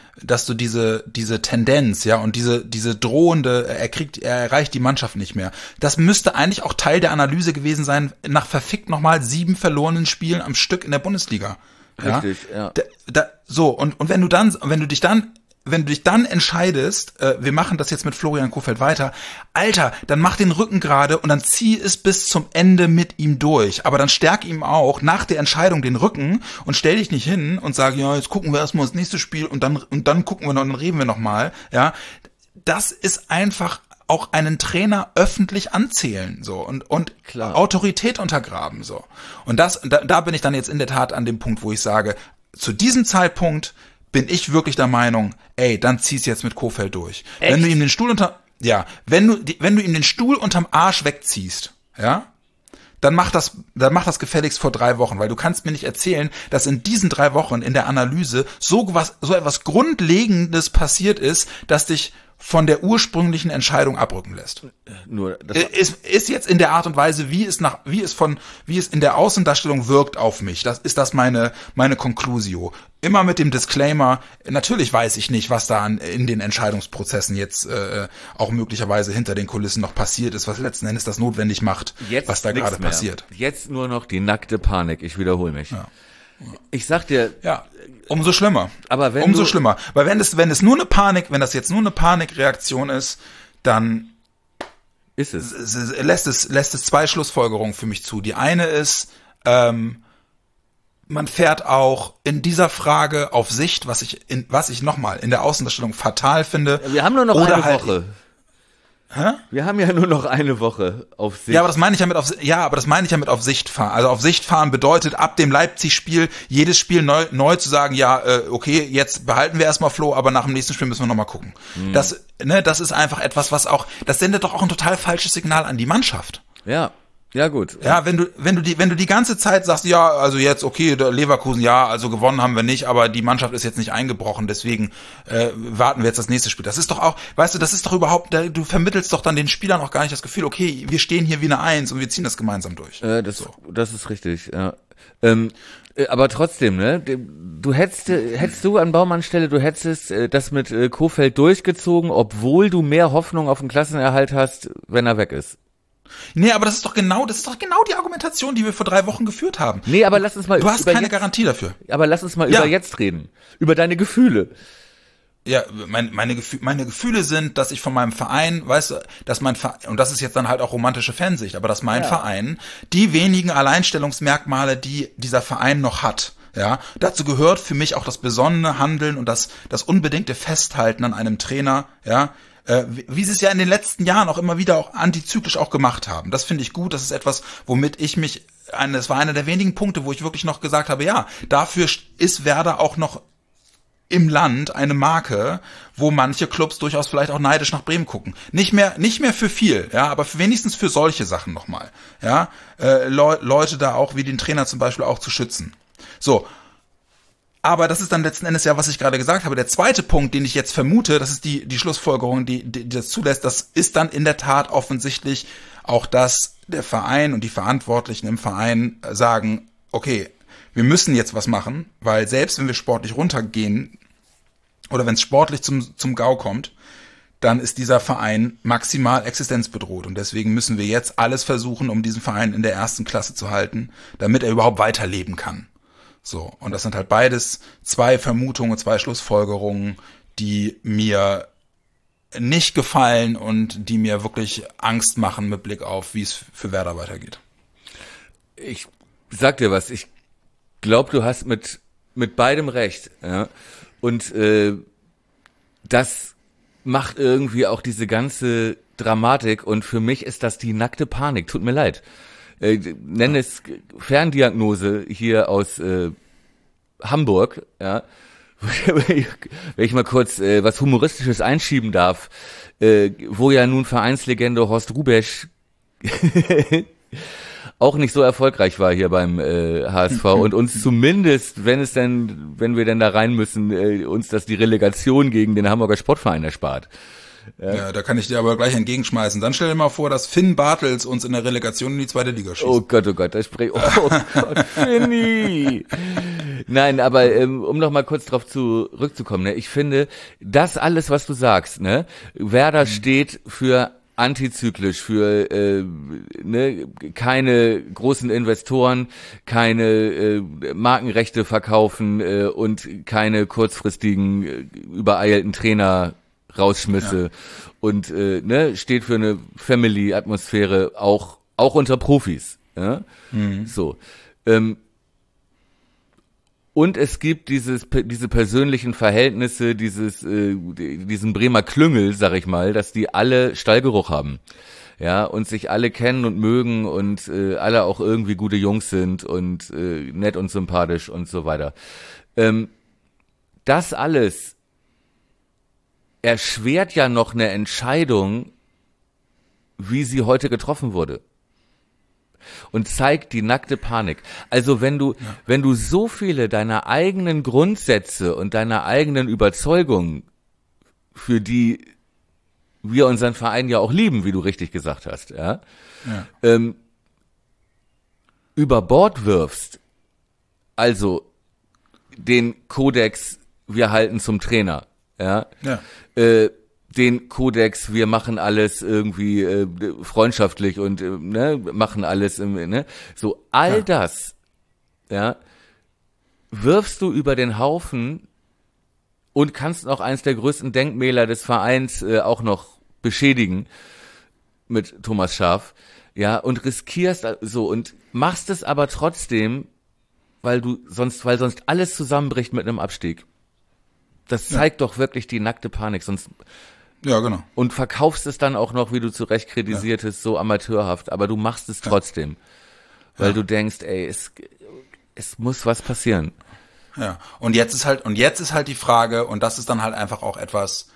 Tendenz, ja, und diese drohende, er erreicht die Mannschaft nicht mehr. Das müsste eigentlich auch Teil der Analyse gewesen sein, nach verfickt nochmal 7 verlorenen Spielen am Stück in der Bundesliga. Richtig, ja. So, und wenn du dich dann wenn du dich dann entscheidest, wir machen das jetzt mit Florian Kohfeldt weiter, Alter, dann mach den Rücken gerade und dann zieh es bis zum Ende mit ihm durch. Aber dann stärk ihm auch nach der Entscheidung den Rücken und stell dich nicht hin und sag, ja, jetzt gucken wir erstmal das nächste Spiel und dann gucken wir noch, dann reden wir noch mal, ja. Das ist einfach auch einen Trainer öffentlich anzählen, so, und Klar. Autorität untergraben, so. Und da bin ich dann jetzt in der Tat an dem Punkt, wo ich sage, zu diesem Zeitpunkt bin ich wirklich der Meinung, ey, dann zieh's jetzt mit Kohfeldt durch. Echt? Wenn du ihm den Stuhl wenn du ihm den Stuhl unterm Arsch wegziehst, ja, dann mach das gefälligst vor 3 Wochen, weil du kannst mir nicht erzählen, dass in diesen 3 Wochen in der Analyse so etwas Grundlegendes passiert ist, dass dich von der ursprünglichen Entscheidung abrücken lässt. Nur das Ist jetzt in der Art und Weise, wie es in der Außendarstellung wirkt auf mich. Das ist meine Conclusio. Immer mit dem Disclaimer, natürlich weiß ich nicht, was da in den Entscheidungsprozessen jetzt auch möglicherweise hinter den Kulissen noch passiert ist, was letzten Endes das notwendig macht, jetzt was da gerade passiert. Jetzt nur noch die nackte Panik, ich wiederhole mich. Ja. Ich sag dir, Ja, umso schlimmer. Aber wenn umso du- schlimmer. Weil wenn das jetzt nur eine Panikreaktion ist, dann ist es. lässt es 2 Schlussfolgerungen für mich zu. Die eine ist, man fährt auch in dieser Frage auf Sicht, was ich nochmal in der Außendarstellung fatal finde. Wir haben nur noch Oder eine halt- Woche. Hä? Wir haben ja nur noch eine Woche auf sich. Ja, aber das meine ich ja mit auf Sicht fahren. Also auf Sicht fahren bedeutet ab dem Leipzig-Spiel jedes Spiel neu zu sagen, ja, okay, jetzt behalten wir erstmal Flo, aber nach dem nächsten Spiel müssen wir nochmal gucken. Das ist einfach etwas, das sendet doch auch ein total falsches Signal an die Mannschaft. Ja gut. Ja, wenn du die ganze Zeit sagst, ja, also jetzt, okay, der Leverkusen, ja, also gewonnen haben wir nicht, aber die Mannschaft ist jetzt nicht eingebrochen, deswegen warten wir jetzt das nächste Spiel. Das ist doch auch, weißt du, das ist doch überhaupt, du vermittelst doch dann den Spielern auch gar nicht das Gefühl, okay, wir stehen hier wie eine Eins und wir ziehen das gemeinsam durch. Das ist richtig, ja. Aber trotzdem, ne? Du hättest du an Baumanns Stelle, du hättest das mit Kohfeldt durchgezogen, obwohl du mehr Hoffnung auf den Klassenerhalt hast, wenn er weg ist. Nee, aber das ist doch genau die Argumentation, die wir vor 3 Wochen geführt haben. Nee, aber lass uns mal Du hast über keine jetzt, Garantie dafür. aber lass uns mal Ja. über jetzt reden. Über deine Gefühle. Ja, meine Gefühle sind, dass ich von meinem Verein, weißt du, dass mein Verein, und das ist jetzt dann halt auch romantische Fansicht, aber dass mein Verein die wenigen Alleinstellungsmerkmale, die dieser Verein noch hat, ja, dazu gehört für mich auch das besonnene Handeln und das unbedingte Festhalten an einem Trainer, ja, wie sie es ja in den letzten Jahren auch immer wieder auch antizyklisch auch gemacht haben. Das finde ich gut, das ist etwas, womit ich mich, das war einer der wenigen Punkte, wo ich wirklich noch gesagt habe, ja, dafür ist Werder auch noch im Land eine Marke, wo manche Clubs durchaus vielleicht auch neidisch nach Bremen gucken. Nicht mehr für viel, ja, aber wenigstens für solche Sachen nochmal, ja, Leute da auch wie den Trainer zum Beispiel auch zu schützen. So. Aber das ist dann letzten Endes ja, was ich gerade gesagt habe. Der zweite Punkt, den ich jetzt vermute, das ist die Schlussfolgerung, die das zulässt, das ist dann in der Tat offensichtlich auch, dass der Verein und die Verantwortlichen im Verein sagen, okay, wir müssen jetzt was machen, weil selbst wenn wir sportlich runtergehen oder wenn es sportlich zum GAU kommt, dann ist dieser Verein maximal existenzbedroht. Und deswegen müssen wir jetzt alles versuchen, um diesen Verein in der 1. Klasse zu halten, damit er überhaupt weiterleben kann. So, und das sind halt beides 2 Vermutungen, 2 Schlussfolgerungen, die mir nicht gefallen und die mir wirklich Angst machen mit Blick auf, wie es für Werder weitergeht. Ich sag dir was, ich glaube, du hast mit beidem recht, ja. Und das macht irgendwie auch diese ganze Dramatik und für mich ist das die nackte Panik, tut mir leid. Nenne es Ferndiagnose hier aus Hamburg, ja. Wenn ich mal kurz was Humoristisches einschieben darf, wo ja nun Vereinslegende Horst Rubesch auch nicht so erfolgreich war hier beim HSV und uns zumindest, wenn wir denn da rein müssen, uns das die Relegation gegen den Hamburger Sportverein erspart. Ja, da kann ich dir aber gleich entgegenschmeißen. Dann stell dir mal vor, dass Finn Bartels uns in der Relegation in die 2. Liga schießt. Oh Gott, oh Gott, Finny. Nein, aber um noch mal kurz drauf zurückzukommen, ne, ich finde, das alles, was du sagst, ne, Werder steht für antizyklisch, für keine großen Investoren, keine Markenrechte verkaufen und keine kurzfristigen übereilten Trainer Rausschmisse und steht für eine Family-Atmosphäre auch unter Profis. Ja? So. Und es gibt diese persönlichen Verhältnisse, diesen Bremer Klüngel, sag ich mal, dass die alle Stallgeruch haben. Ja, und sich alle kennen und mögen und alle auch irgendwie gute Jungs sind und nett und sympathisch und so weiter. Das alles erschwert ja noch eine Entscheidung, wie sie heute getroffen wurde. Und zeigt die nackte Panik. Also wenn du so viele deiner eigenen Grundsätze und deiner eigenen Überzeugungen, für die wir unseren Verein ja auch lieben, wie du richtig gesagt hast, über Bord wirfst, also den Kodex, wir halten zum Trainer, den Kodex, wir machen alles irgendwie freundschaftlich und machen alles so all das, wirfst du über den Haufen und kannst auch eins der größten Denkmäler des Vereins auch noch beschädigen mit Thomas Schaaf, und riskierst so und machst es aber trotzdem, weil sonst alles zusammenbricht mit einem Abstieg. Das zeigt doch wirklich die nackte Panik, sonst genau. Und verkaufst es dann auch noch, wie du zu Recht kritisiertest, so amateurhaft, aber du machst es trotzdem, weil du denkst, ey, es muss was passieren. Ja, und jetzt ist halt die Frage, und das ist dann halt einfach auch etwas,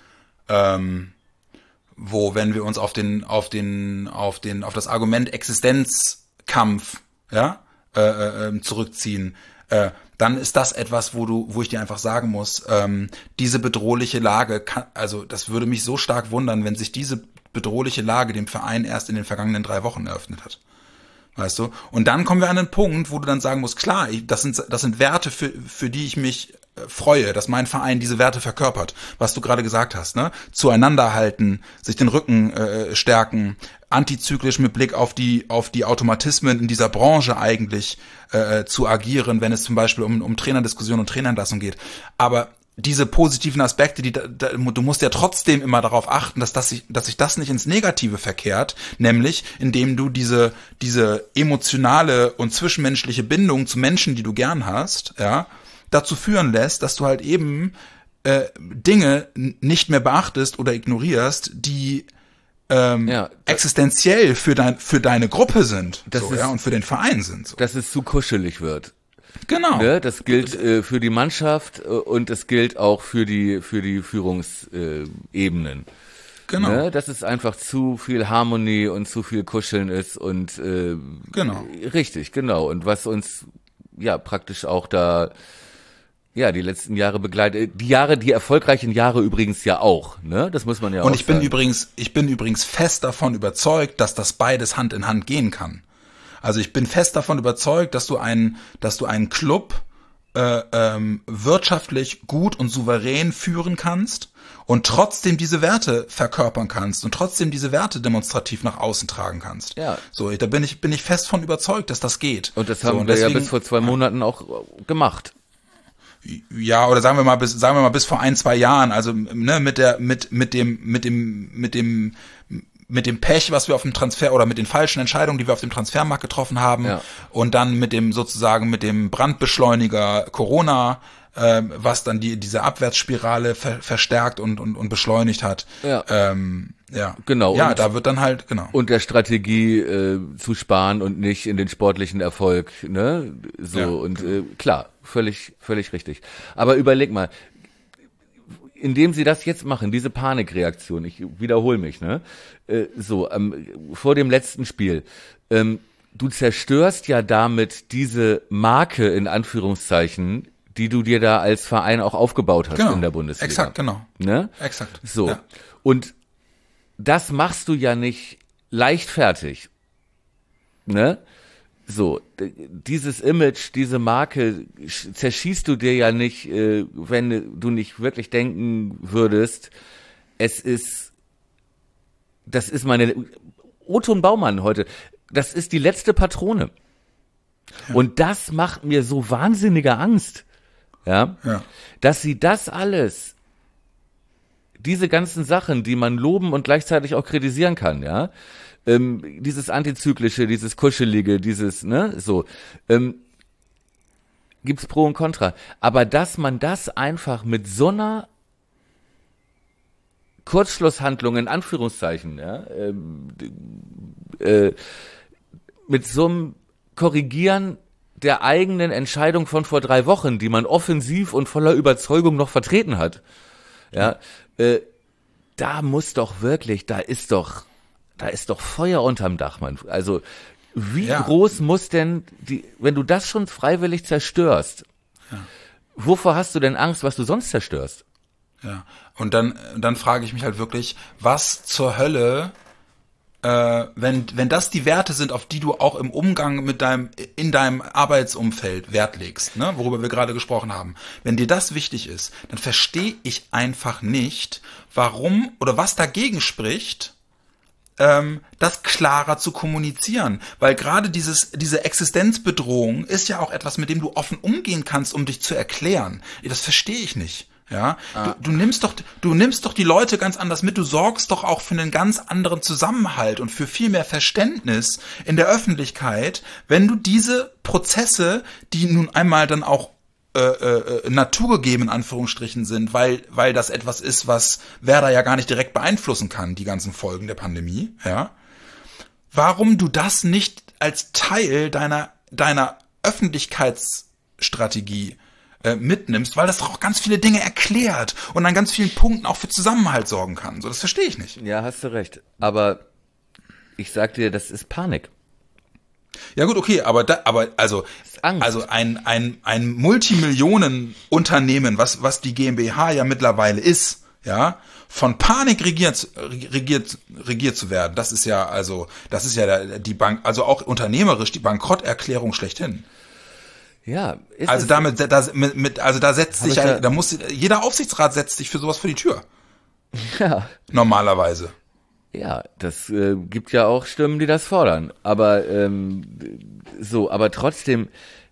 wo, wenn wir uns auf das Argument Existenzkampf, zurückziehen, dann ist das etwas, wo ich dir einfach sagen muss, diese bedrohliche Lage, das würde mich so stark wundern, wenn sich diese bedrohliche Lage dem Verein erst in den vergangenen 3 Wochen eröffnet hat. Weißt du? Und dann kommen wir an den Punkt, wo du dann sagen musst, klar, das sind Werte, für die ich mich freue, dass mein Verein diese Werte verkörpert, was du gerade gesagt hast, ne? Zueinander halten, sich den Rücken stärken, antizyklisch mit Blick auf die Automatismen in dieser Branche eigentlich zu agieren, wenn es zum Beispiel um Trainerdiskussion und Trainerentlassung geht. Aber diese positiven Aspekte, du musst ja trotzdem immer darauf achten, dass sich das nicht ins Negative verkehrt, nämlich indem du diese emotionale und zwischenmenschliche Bindung zu Menschen, die du gern hast, dazu führen lässt, dass du halt eben Dinge nicht mehr beachtest oder ignorierst, die existenziell für deine Gruppe sind und für den Verein sind. So. Dass es zu kuschelig wird. Genau. Ne, das gilt für die Mannschaft und es gilt auch für die Führungsebenen. Genau. Ne, dass es einfach zu viel Harmonie und zu viel Kuscheln ist und genau. Richtig, genau. Und was uns praktisch auch da die letzten Jahre begleitet, die erfolgreichen Jahre übrigens ja auch, ne? Das muss man ja auch sagen. Und ich bin übrigens fest davon überzeugt, dass das beides Hand in Hand gehen kann. Also ich bin fest davon überzeugt, dass du einen Club wirtschaftlich gut und souverän führen kannst und trotzdem diese Werte verkörpern kannst und trotzdem diese Werte demonstrativ nach außen tragen kannst. Ja. So, da bin ich fest von überzeugt, dass das geht. Und das haben wir ja bis vor 2 Monaten auch gemacht. Ja, oder sagen wir mal bis vor 1-2 Jahren, also mit dem Pech, was wir auf dem Transfer oder mit den falschen Entscheidungen, die wir auf dem Transfermarkt getroffen haben, und dann mit dem Brandbeschleuniger Corona, was dann diese Abwärtsspirale verstärkt und beschleunigt hat. Genau. Ja, da wird dann halt, genau. Und der Strategie zu sparen und nicht in den sportlichen Erfolg, ne? So, und klar, völlig richtig. Aber überleg mal, indem sie das jetzt machen, diese Panikreaktion, ich wiederhole mich, ne? Vor dem letzten Spiel, du zerstörst ja damit diese Marke, in Anführungszeichen, die du dir da als Verein auch aufgebaut hast in der Bundesliga. Exakt, genau. Ne? Exakt. So. Ja. Und das machst du ja nicht leichtfertig. Ne? So, dieses Image, diese Marke zerschießt du dir ja nicht, wenn du nicht wirklich denken würdest, es ist das ist meine, Oton Baumann heute, das ist die letzte Patrone. Ja. Und das macht mir so wahnsinnige Angst, ja, dass sie das alles, diese ganzen Sachen, die man loben und gleichzeitig auch kritisieren kann, ja, dieses Antizyklische, dieses Kuschelige, dieses, ne, so, gibt's Pro und Contra. Aber dass man das einfach mit so einer Kurzschlusshandlung in Anführungszeichen, ja, mit so einem Korrigieren der eigenen Entscheidung von vor 3 Wochen, die man offensiv und voller Überzeugung noch vertreten hat, ja, da muss doch wirklich, da ist doch Feuer unterm Dach, Mann. Also wie groß muss denn wenn du das schon freiwillig zerstörst, wovor hast du denn Angst, was du sonst zerstörst? Ja, und dann frage ich mich halt wirklich, was zur Hölle, wenn das die Werte sind, auf die du auch im Umgang in deinem Arbeitsumfeld Wert legst, ne, worüber wir gerade gesprochen haben, wenn dir das wichtig ist, dann verstehe ich einfach nicht, warum oder was dagegen spricht, das klarer zu kommunizieren, weil gerade diese Existenzbedrohung ist ja auch etwas, mit dem du offen umgehen kannst, um dich zu erklären. Das verstehe ich nicht. Ja, du nimmst doch die Leute ganz anders mit, du sorgst doch auch für einen ganz anderen Zusammenhalt und für viel mehr Verständnis in der Öffentlichkeit, wenn du diese Prozesse, die nun einmal dann auch naturgegeben in Anführungsstrichen sind, weil das etwas ist, was Werder ja gar nicht direkt beeinflussen kann, die ganzen Folgen der Pandemie, ja. Warum du das nicht als Teil deiner Öffentlichkeitsstrategie mitnimmst, weil das doch auch ganz viele Dinge erklärt und an ganz vielen Punkten auch für Zusammenhalt sorgen kann. So, das verstehe ich nicht. Ja, hast du recht. Aber ich sag dir, das ist Panik. Ja gut, okay, aber ein Multimillionen-Unternehmen, was die GmbH ja mittlerweile ist, ja, von Panik regiert zu werden, das ist ja die Bank, also auch unternehmerisch die Bankrotterklärung schlechthin. Ja, ist also damit, da setzt sich ja, da muss jeder Aufsichtsrat setzt sich für sowas vor die Tür. Ja. Normalerweise. Ja, das gibt ja auch Stimmen, die das fordern. Aber aber trotzdem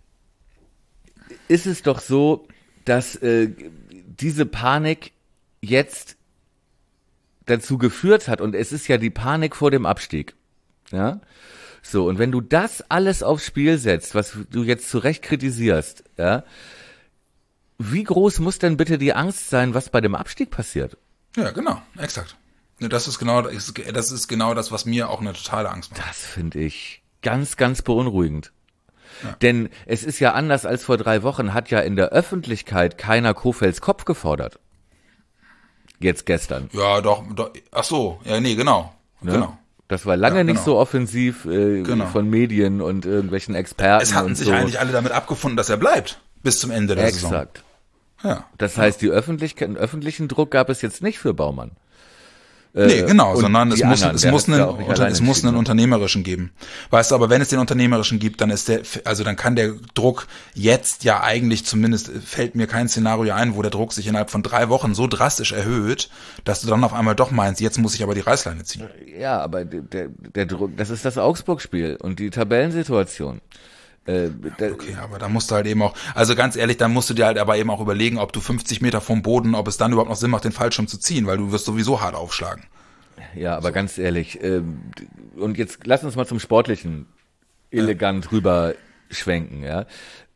ist es doch so, dass diese Panik jetzt dazu geführt hat, und es ist ja die Panik vor dem Abstieg. Ja. So, und wenn du das alles aufs Spiel setzt, was du jetzt zu Recht kritisierst, ja, wie groß muss denn bitte die Angst sein, was bei dem Abstieg passiert? Ja, genau, exakt. Das ist genau das, was mir auch eine totale Angst macht. Das finde ich ganz, ganz beunruhigend. Ja. Denn es ist ja anders als vor 3 Wochen, hat ja in der Öffentlichkeit keiner Kohfelds Kopf gefordert. Jetzt gestern. Ja, doch, ach so, ja, nee, genau. Ne? Genau. Das war lange nicht so offensiv von Medien und irgendwelchen Experten. Es hatten sich eigentlich alle damit abgefunden, dass er bleibt bis zum Ende der Saison. Exakt. Ja. Das heißt, den öffentlichen Druck gab es jetzt nicht für Baumann. Nee, genau, sondern es muss einen unternehmerischen geben. Weißt du, aber wenn es den unternehmerischen gibt, dann dann kann der Druck jetzt ja eigentlich, zumindest fällt mir kein Szenario ein, wo der Druck sich innerhalb von 3 Wochen so drastisch erhöht, dass du dann auf einmal doch meinst, jetzt muss ich aber die Reißleine ziehen. Ja, aber der Druck, das ist das Augsburg-Spiel und die Tabellensituation. Okay, aber da musst du halt eben auch, also ganz ehrlich, dann musst du dir halt aber eben auch überlegen, ob du 50 Meter vom Boden, ob es dann überhaupt noch Sinn macht, den Fallschirm zu ziehen, weil du wirst sowieso hart aufschlagen. Ja, aber ganz ehrlich, und jetzt lass uns mal zum Sportlichen elegant rüber schwenken, ja.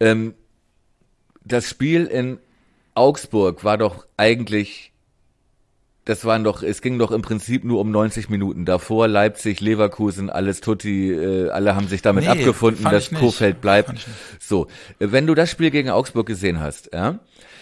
Das Spiel in Augsburg war doch eigentlich, es ging doch im Prinzip nur um 90 Minuten. Davor Leipzig, Leverkusen, alles Tutti, alle haben sich damit abgefunden, dass Kohfeldt bleibt. So, wenn du das Spiel gegen Augsburg gesehen hast, ja,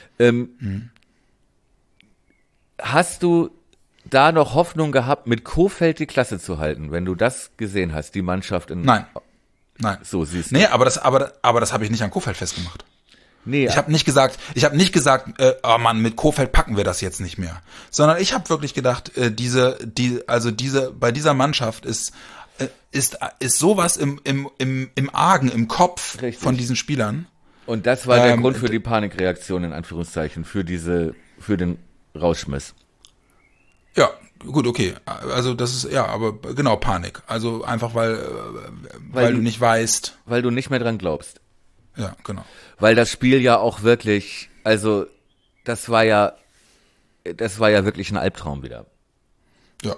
hast du da noch Hoffnung gehabt, mit Kohfeldt die Klasse zu halten, wenn du das gesehen hast, die Mannschaft in... Nein. So siehst du. Nee, aber das habe ich nicht an Kohfeldt festgemacht. Nee, ich habe nicht gesagt, oh Mann, mit Kohfeldt packen wir das jetzt nicht mehr, sondern ich habe wirklich gedacht, bei dieser Mannschaft ist sowas im Argen, im Kopf von diesen Spielern. Und das war der Grund für die Panikreaktion in Anführungszeichen, für den Rauschmiss. Ja, Gut, okay. Also das ist, ja, aber genau, Panik. Also einfach, weil du nicht weißt. Weil du nicht mehr dran glaubst. Ja, genau. Weil das Spiel ja auch wirklich, also das war ja wirklich ein Albtraum wieder. Ja.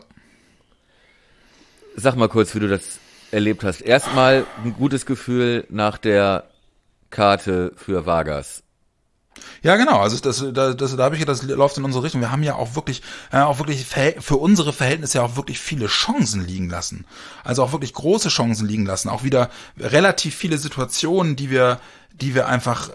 Sag mal kurz, wie du das erlebt hast. Erstmal ein gutes Gefühl nach der Karte für Vargas. Ja, genau. Also da habe ich gedacht, das läuft in unsere Richtung. Wir haben ja auch wirklich für unsere Verhältnisse ja auch wirklich viele Chancen liegen lassen. Also auch wirklich große Chancen liegen lassen. Auch wieder relativ viele Situationen, die wir einfach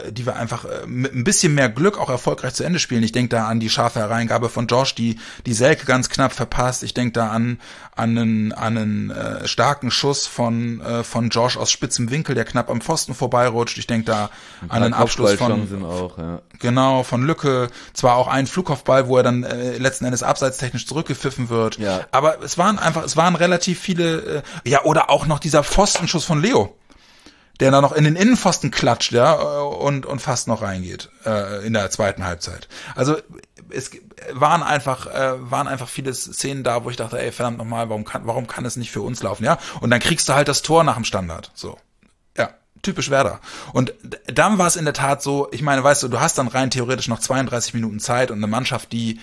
mit ein bisschen mehr Glück auch erfolgreich zu Ende spielen. Ich denke da an die scharfe Hereingabe von Josh, die Selke ganz knapp verpasst. Ich denke da an einen starken Schuss von Josh aus spitzem Winkel, der knapp am Pfosten vorbeirutscht. Ich denke da an einen Abschluss von auch, ja. Genau, von Lücke. Zwar auch ein Flugkopfball, wo er dann letzten Endes abseitstechnisch zurückgepfiffen wird. Ja. Aber es waren relativ viele, oder auch noch dieser Pfostenschuss von Leo, der dann noch in den Innenpfosten klatscht, ja, und fast noch reingeht in der zweiten Halbzeit. Also es waren einfach viele Szenen da, wo ich dachte, ey, verdammt nochmal, warum kann es nicht für uns laufen, ja? Und dann kriegst du halt das Tor nach dem Standard, so. Ja, typisch Werder. Und dann war es in der Tat so, ich meine, weißt du hast dann rein theoretisch noch 32 Minuten Zeit und eine Mannschaft, die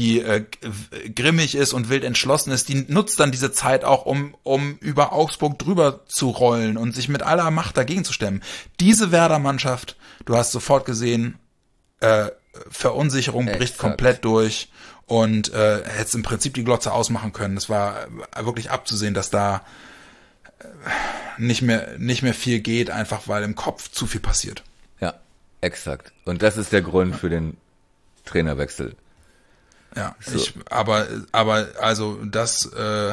grimmig ist und wild entschlossen ist, die nutzt dann diese Zeit auch, um über Augsburg drüber zu rollen und sich mit aller Macht dagegen zu stemmen. Diese Werder-Mannschaft, du hast sofort gesehen, Verunsicherung bricht komplett durch und hättest im Prinzip die Glotze ausmachen können. Es war wirklich abzusehen, dass da nicht mehr viel geht, einfach weil im Kopf zu viel passiert. Ja, exakt. Und das ist der Grund für den Trainerwechsel. Ja, So. aber also das,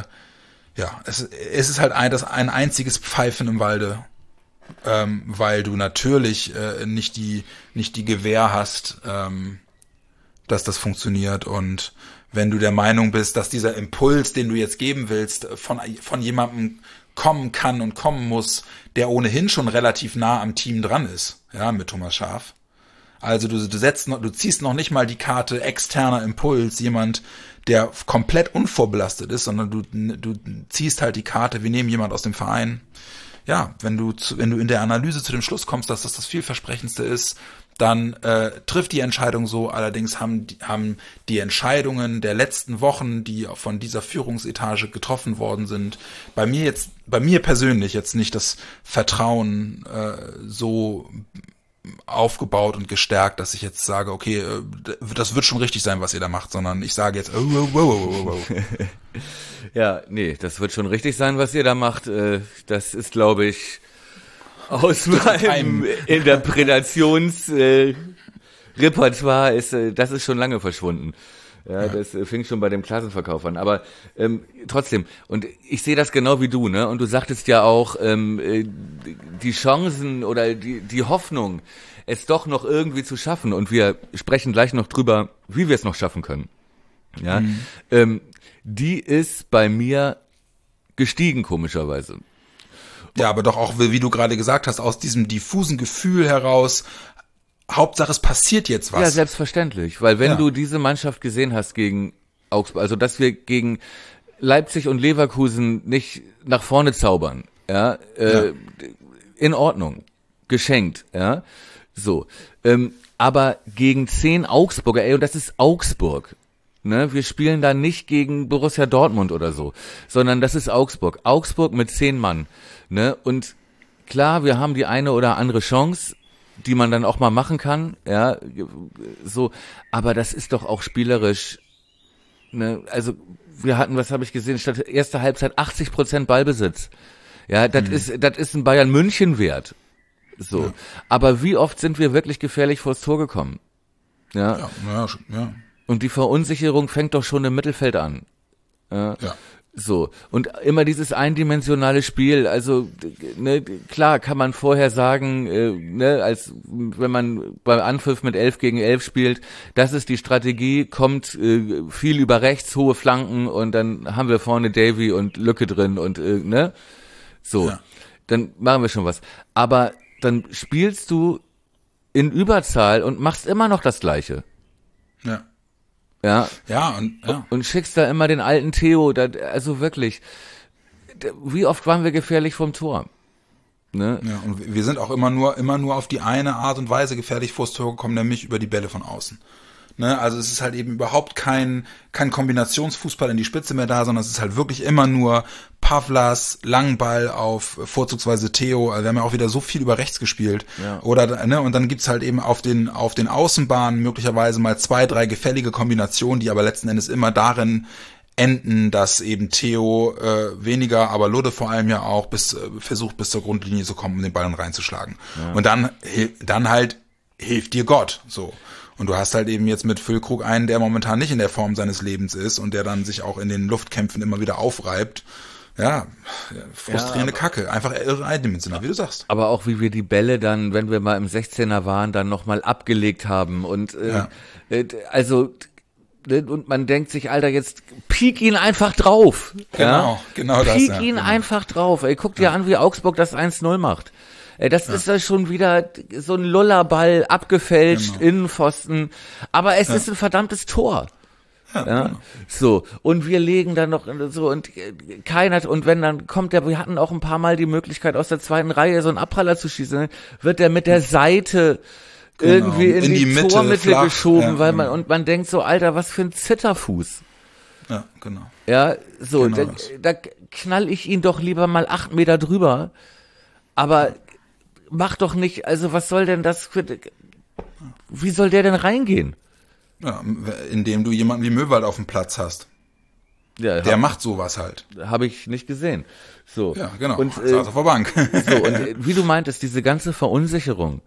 es ist halt ein einziges Pfeifen im Walde, weil du natürlich nicht die Gewähr hast, dass das funktioniert. Und wenn du der Meinung bist, dass dieser Impuls, den du jetzt geben willst, von jemandem kommen kann und kommen muss, der ohnehin schon relativ nah am Team dran ist, ja, mit Thomas Schaaf. Also du ziehst noch nicht mal die Karte externer Impuls, jemand, der komplett unvorbelastet ist, sondern du ziehst halt die Karte, wir nehmen jemand aus dem Verein. Ja, wenn du in der Analyse zu dem Schluss kommst, dass das Vielversprechendste ist, dann trifft die Entscheidung so. Allerdings haben die Entscheidungen der letzten Wochen, die von dieser Führungsetage getroffen worden sind, bei mir persönlich jetzt nicht das Vertrauen so aufgebaut und gestärkt, dass ich jetzt sage, okay, das wird schon richtig sein, was ihr da macht, sondern ich sage jetzt, oh. Ja, nee, das wird schon richtig sein, was ihr da macht. Das ist, glaube ich, aus meinem Interpretationsrepertoire das ist schon lange verschwunden. Ja, das fing schon bei dem Klassenverkauf an. Aber trotzdem, und ich sehe das genau wie du, ne? Und du sagtest ja auch, die Chancen oder die Hoffnung, es doch noch irgendwie zu schaffen. Und wir sprechen gleich noch drüber, wie wir es noch schaffen können. Ja, die ist bei mir gestiegen, komischerweise. Ja, aber doch auch, wie du gerade gesagt hast, aus diesem diffusen Gefühl heraus, Hauptsache es passiert jetzt was. Ja, selbstverständlich, weil wenn du diese Mannschaft gesehen hast gegen Augsburg, also dass wir gegen Leipzig und Leverkusen nicht nach vorne zaubern, in Ordnung, geschenkt, ja, so, aber gegen 10 Augsburger, und das ist Augsburg, ne, wir spielen da nicht gegen Borussia Dortmund oder so, sondern das ist Augsburg mit 10 Mann, ne, und klar, wir haben die eine oder andere Chance, die man dann auch mal machen kann, ja, so, aber das ist doch auch spielerisch, ne, also wir hatten, was habe ich gesehen, statt erster Halbzeit 80% Ballbesitz, ja, das ist ein Bayern München Wert, so, aber wie oft sind wir wirklich gefährlich vors Tor gekommen, ja. Und die Verunsicherung fängt doch schon im Mittelfeld an, ja. So, und immer dieses eindimensionale Spiel, also ne, klar kann man vorher sagen, als wenn man beim Anpfiff mit 11 gegen 11 spielt, das ist die Strategie, kommt viel über rechts, hohe Flanken und dann haben wir vorne Davy und Lücke drin und so, dann machen wir schon was. Aber dann spielst du in Überzahl und machst immer noch das Gleiche. Ja. Ja, und ja. Und schickst da immer den alten Theo, also wirklich, wie oft waren wir gefährlich vom Tor? Ne? Ja, und wir sind auch immer nur auf die eine Art und Weise gefährlich vors Tor gekommen, nämlich über die Bälle von außen. Ne, also es ist halt eben überhaupt kein Kombinationsfußball in die Spitze mehr da, sondern es ist halt wirklich immer nur Pavlas, Langball auf vorzugsweise Theo. Also wir haben ja auch wieder so viel über rechts gespielt. Ja. Oder, ne, und dann gibt's halt eben auf den Außenbahnen möglicherweise mal 2, 3 gefällige Kombinationen, die aber letzten Endes immer darin enden, dass eben Theo weniger, aber Ludde vor allem ja auch versucht bis zur Grundlinie zu kommen, um den Ball dann reinzuschlagen. Ja. Und dann halt hilft dir Gott, so. Und du hast halt eben jetzt mit Füllkrug einen, der momentan nicht in der Form seines Lebens ist und der dann sich auch in den Luftkämpfen immer wieder aufreibt. Ja, frustrierende Kacke. Einfach irre eindimensional, wie du sagst. Aber auch wie wir die Bälle dann, wenn wir mal im 16er waren, dann nochmal abgelegt haben. Und also, und man denkt sich, Alter, jetzt piek ihn einfach drauf. Genau das. Piek ihn einfach drauf. Ey, guck dir an, wie Augsburg das 1-0 macht. Ey, das ist ja schon wieder so ein Lullerball, abgefälscht, Innenpfosten. Aber es ist ein verdammtes Tor. Ja. Genau. So. Und wir legen dann noch so und keiner, und wenn dann kommt wir hatten auch ein paar Mal die Möglichkeit aus der zweiten Reihe so einen Abpraller zu schießen, wird der mit der Seite irgendwie in die Mitte, Tormitte flach geschoben, weil man denkt so, Alter, was für ein Zitterfuß. Ja, genau. Ja, so, genau da knall ich ihn doch lieber mal 8 Meter drüber. Aber mach doch nicht, also was soll denn das wie soll der denn reingehen? Ja, indem du jemanden wie Möwald auf dem Platz hast. Ja, der macht sowas halt. Habe ich nicht gesehen. So. Ja, genau. Und saß auf der Bank. So, und wie du meintest, diese ganze Verunsicherung,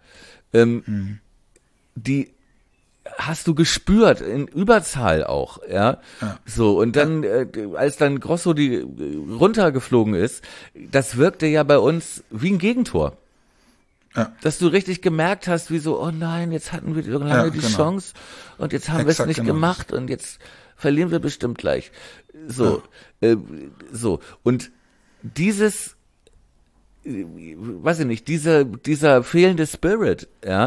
die hast du gespürt, in Überzahl auch, ja. So, und dann, als dann Grosso runtergeflogen ist, das wirkte ja bei uns wie ein Gegentor. Ja. Dass du richtig gemerkt hast, wie so, oh nein, jetzt hatten wir lange die Chance und jetzt haben wir es nicht gemacht und jetzt verlieren wir bestimmt gleich. So, so. Und dieses, weiß ich nicht, dieser fehlende Spirit,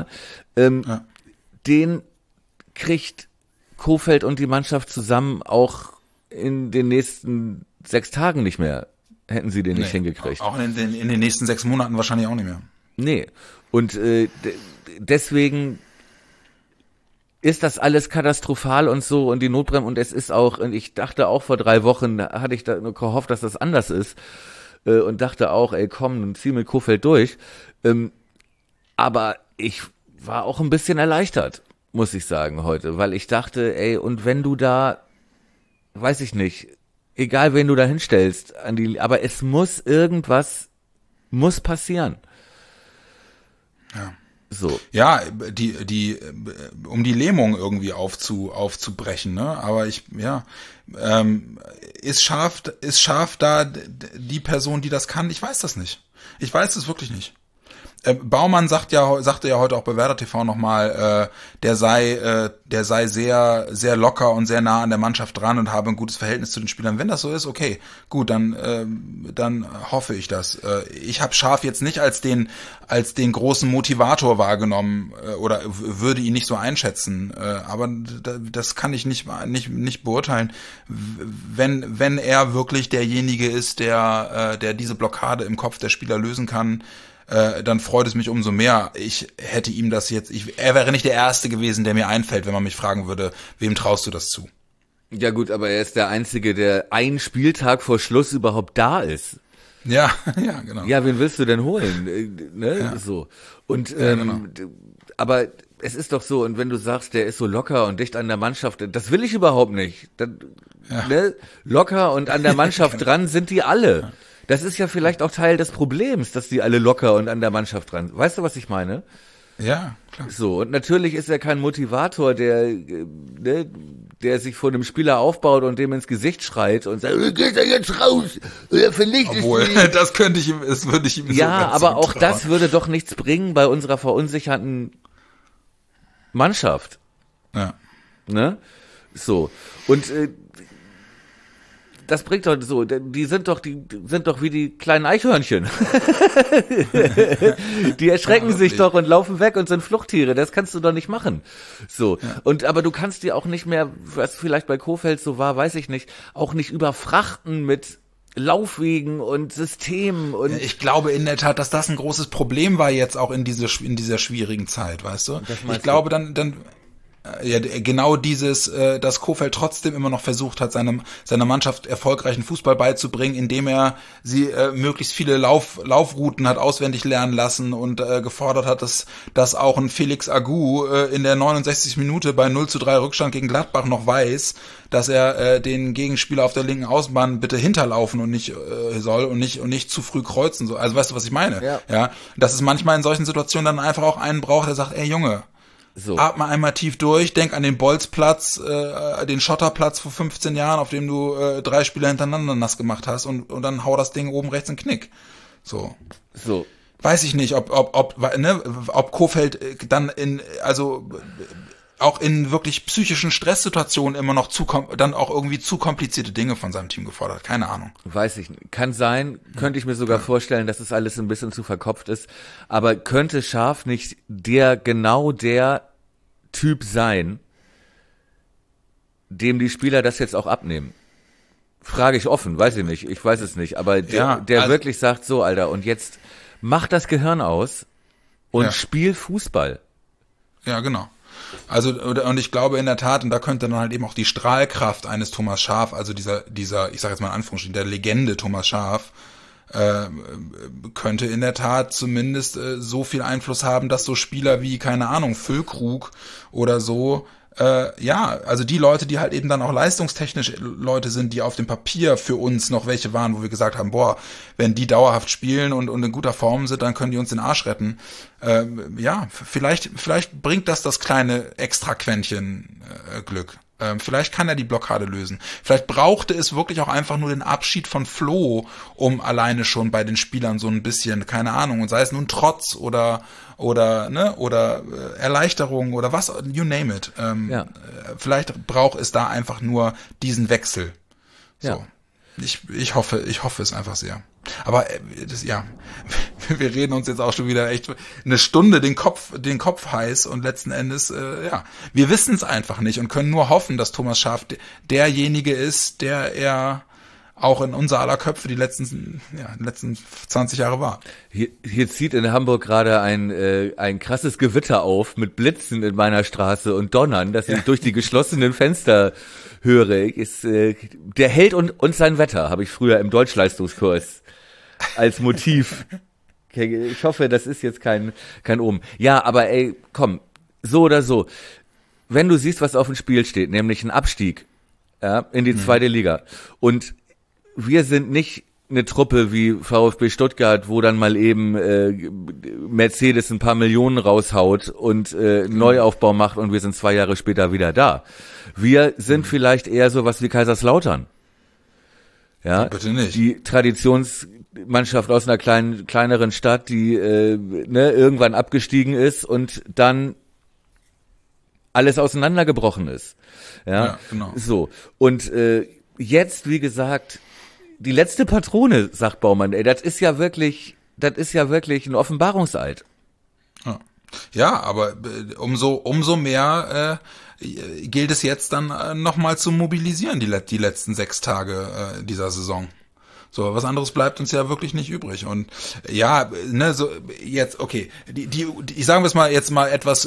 den kriegt Kohfeldt und die Mannschaft zusammen auch in den nächsten 6 Tagen nicht mehr. Hätten sie den nicht hingekriegt. Auch in den nächsten 6 Monaten wahrscheinlich auch nicht mehr. Nee. Und deswegen ist das alles katastrophal und so und die Notbremse, und es ist auch, und ich dachte auch vor 3 Wochen, hatte ich da nur gehofft, dass das anders ist und dachte auch, ey komm, dann zieh mit Kohfeldt durch. Aber ich war auch ein bisschen erleichtert, muss ich sagen, heute, weil ich dachte, ey, und wenn du da, weiß ich nicht, egal wen du da hinstellst, aber es muss passieren. Ja. So. Ja, um die Lähmung irgendwie aufzubrechen, ne? Aber ist scharf da die Person, die das kann? Ich weiß das nicht. Ich weiß es wirklich nicht. Baumann sagte ja heute auch bei Werder TV nochmal, der sei sehr, sehr locker und sehr nah an der Mannschaft dran und habe ein gutes Verhältnis zu den Spielern. Wenn das so ist, okay, gut, dann hoffe ich das. Ich habe Scharf jetzt nicht als den großen Motivator wahrgenommen oder würde ihn nicht so einschätzen, aber das kann ich nicht beurteilen. Wenn er wirklich derjenige ist, der diese Blockade im Kopf der Spieler lösen kann, dann freut es mich umso mehr. Ich hätte ihm das er wäre nicht der Erste gewesen, der mir einfällt, wenn man mich fragen würde, wem traust du das zu? Ja gut, aber er ist der Einzige, der einen Spieltag vor Schluss überhaupt da ist. Ja, ja, genau. Ja, wen willst du denn holen? Ne? Ja. So. Und genau. Aber es ist doch so, und wenn du sagst, der ist so locker und dicht an der Mannschaft, das will ich überhaupt nicht. Ne? Locker und an der Mannschaft dran sind die alle. Ja. Das ist ja vielleicht auch Teil des Problems, dass die alle locker und an der Mannschaft dran sind. Weißt du, was ich meine? Ja, klar. So, und natürlich ist er kein Motivator, der sich vor dem Spieler aufbaut und dem ins Gesicht schreit und sagt, geht er jetzt raus, oder vernichtest du ihn. Das würde ich ihm ja, so aber auch das würde doch nichts bringen bei unserer verunsicherten Mannschaft. Ja. Ne? So. Und das bringt doch so, die sind doch wie die kleinen Eichhörnchen. Die erschrecken sich doch und laufen weg und sind Fluchttiere. Das kannst du doch nicht machen. So. Ja. Aber du kannst die auch nicht mehr, was vielleicht bei Kohfeldt so war, weiß ich nicht, auch nicht überfrachten mit Laufwegen und Systemen und. Ich glaube in der Tat, dass das ein großes Problem war jetzt auch in dieser schwierigen Zeit, weißt du? Ich glaube dann ja, genau dass Kohfeldt trotzdem immer noch versucht hat, seiner Mannschaft erfolgreichen Fußball beizubringen, indem er sie möglichst viele Laufrouten hat auswendig lernen lassen und gefordert hat, dass auch ein Felix Agu in der 69. Minute bei 0:3 Rückstand gegen Gladbach noch weiß, dass er den Gegenspieler auf der linken Außenbahn bitte hinterlaufen und nicht soll und nicht zu früh kreuzen soll. Also weißt du, was ich meine? Ja, dass es manchmal in solchen Situationen dann einfach auch einen braucht, der sagt, ey Junge, so. Atme einmal tief durch, denk an den Bolzplatz, den Schotterplatz vor 15 Jahren, auf dem du 3 Spieler hintereinander nass gemacht hast und dann hau das Ding oben rechts in den Knick. So. Weiß ich nicht, ob Kohfeldt dann auch in wirklich psychischen Stresssituationen immer noch dann auch irgendwie zu komplizierte Dinge von seinem Team gefordert hat. Keine Ahnung. Weiß ich nicht. Kann sein. Könnte ich mir sogar vorstellen, dass es alles ein bisschen zu verkopft ist. Aber könnte Schaaf nicht genau der Typ sein, dem die Spieler das jetzt auch abnehmen? Frage ich offen, weiß ich nicht. Ich weiß es nicht. Aber der wirklich sagt, so, Alter, und jetzt mach das Gehirn aus und spiel Fußball. Ja, genau. Also, und ich glaube in der Tat, und da könnte dann halt eben auch die Strahlkraft eines Thomas Schaaf, also dieser, ich sage jetzt mal in Anführungsstrichen, der Legende Thomas Schaaf, könnte in der Tat zumindest so viel Einfluss haben, dass so Spieler wie, keine Ahnung, Füllkrug oder so, also die Leute, die halt eben dann auch leistungstechnisch Leute sind, die auf dem Papier für uns noch welche waren, wo wir gesagt haben, boah, wenn die dauerhaft spielen und in guter Form sind, dann können die uns den Arsch retten. Vielleicht bringt das kleine Extraquäntchen Glück. Vielleicht kann er die Blockade lösen. Vielleicht brauchte es wirklich auch einfach nur den Abschied von Flo, um alleine schon bei den Spielern so ein bisschen, keine Ahnung, und sei es nun Trotz oder Erleichterung oder was, you name it. Vielleicht braucht es da einfach nur diesen Wechsel. So. Ja. Ich hoffe es einfach sehr. Aber wir reden uns jetzt auch schon wieder echt eine Stunde den Kopf heiß und letzten Endes, wir wissen es einfach nicht und können nur hoffen, dass Thomas Schaaf derjenige ist, der er auch in unser aller Köpfe die letzten 20 Jahre war. Hier zieht in Hamburg gerade ein krasses Gewitter auf mit Blitzen in meiner Straße und Donnern, dass ich durch die geschlossenen Fenster höre. Der Held und sein Wetter habe ich früher im Deutschleistungskurs als Motiv. Ich hoffe, das ist jetzt kein Omen. Ja, aber ey, komm, so oder so. Wenn du siehst, was auf dem Spiel steht, nämlich ein Abstieg in die zweite Liga und wir sind nicht eine Truppe wie VfB Stuttgart, wo dann mal eben Mercedes ein paar Millionen raushaut und Neuaufbau macht und wir sind 2 Jahre später wieder da. Wir sind vielleicht eher sowas wie Kaiserslautern. Ja, bitte nicht. Die Traditionsmannschaft aus einer kleineren Stadt, die irgendwann abgestiegen ist und dann alles auseinandergebrochen ist. Ja, genau. So. Und jetzt, wie gesagt, die letzte Patrone, sagt Baumann, das ist ja wirklich ein Offenbarungseid. Ja, aber umso mehr gilt es jetzt dann nochmal zu mobilisieren, die letzten 6 Tage dieser Saison. So, was anderes bleibt uns ja wirklich nicht übrig. Und so jetzt, okay, ich sagen wir es mal jetzt mal etwas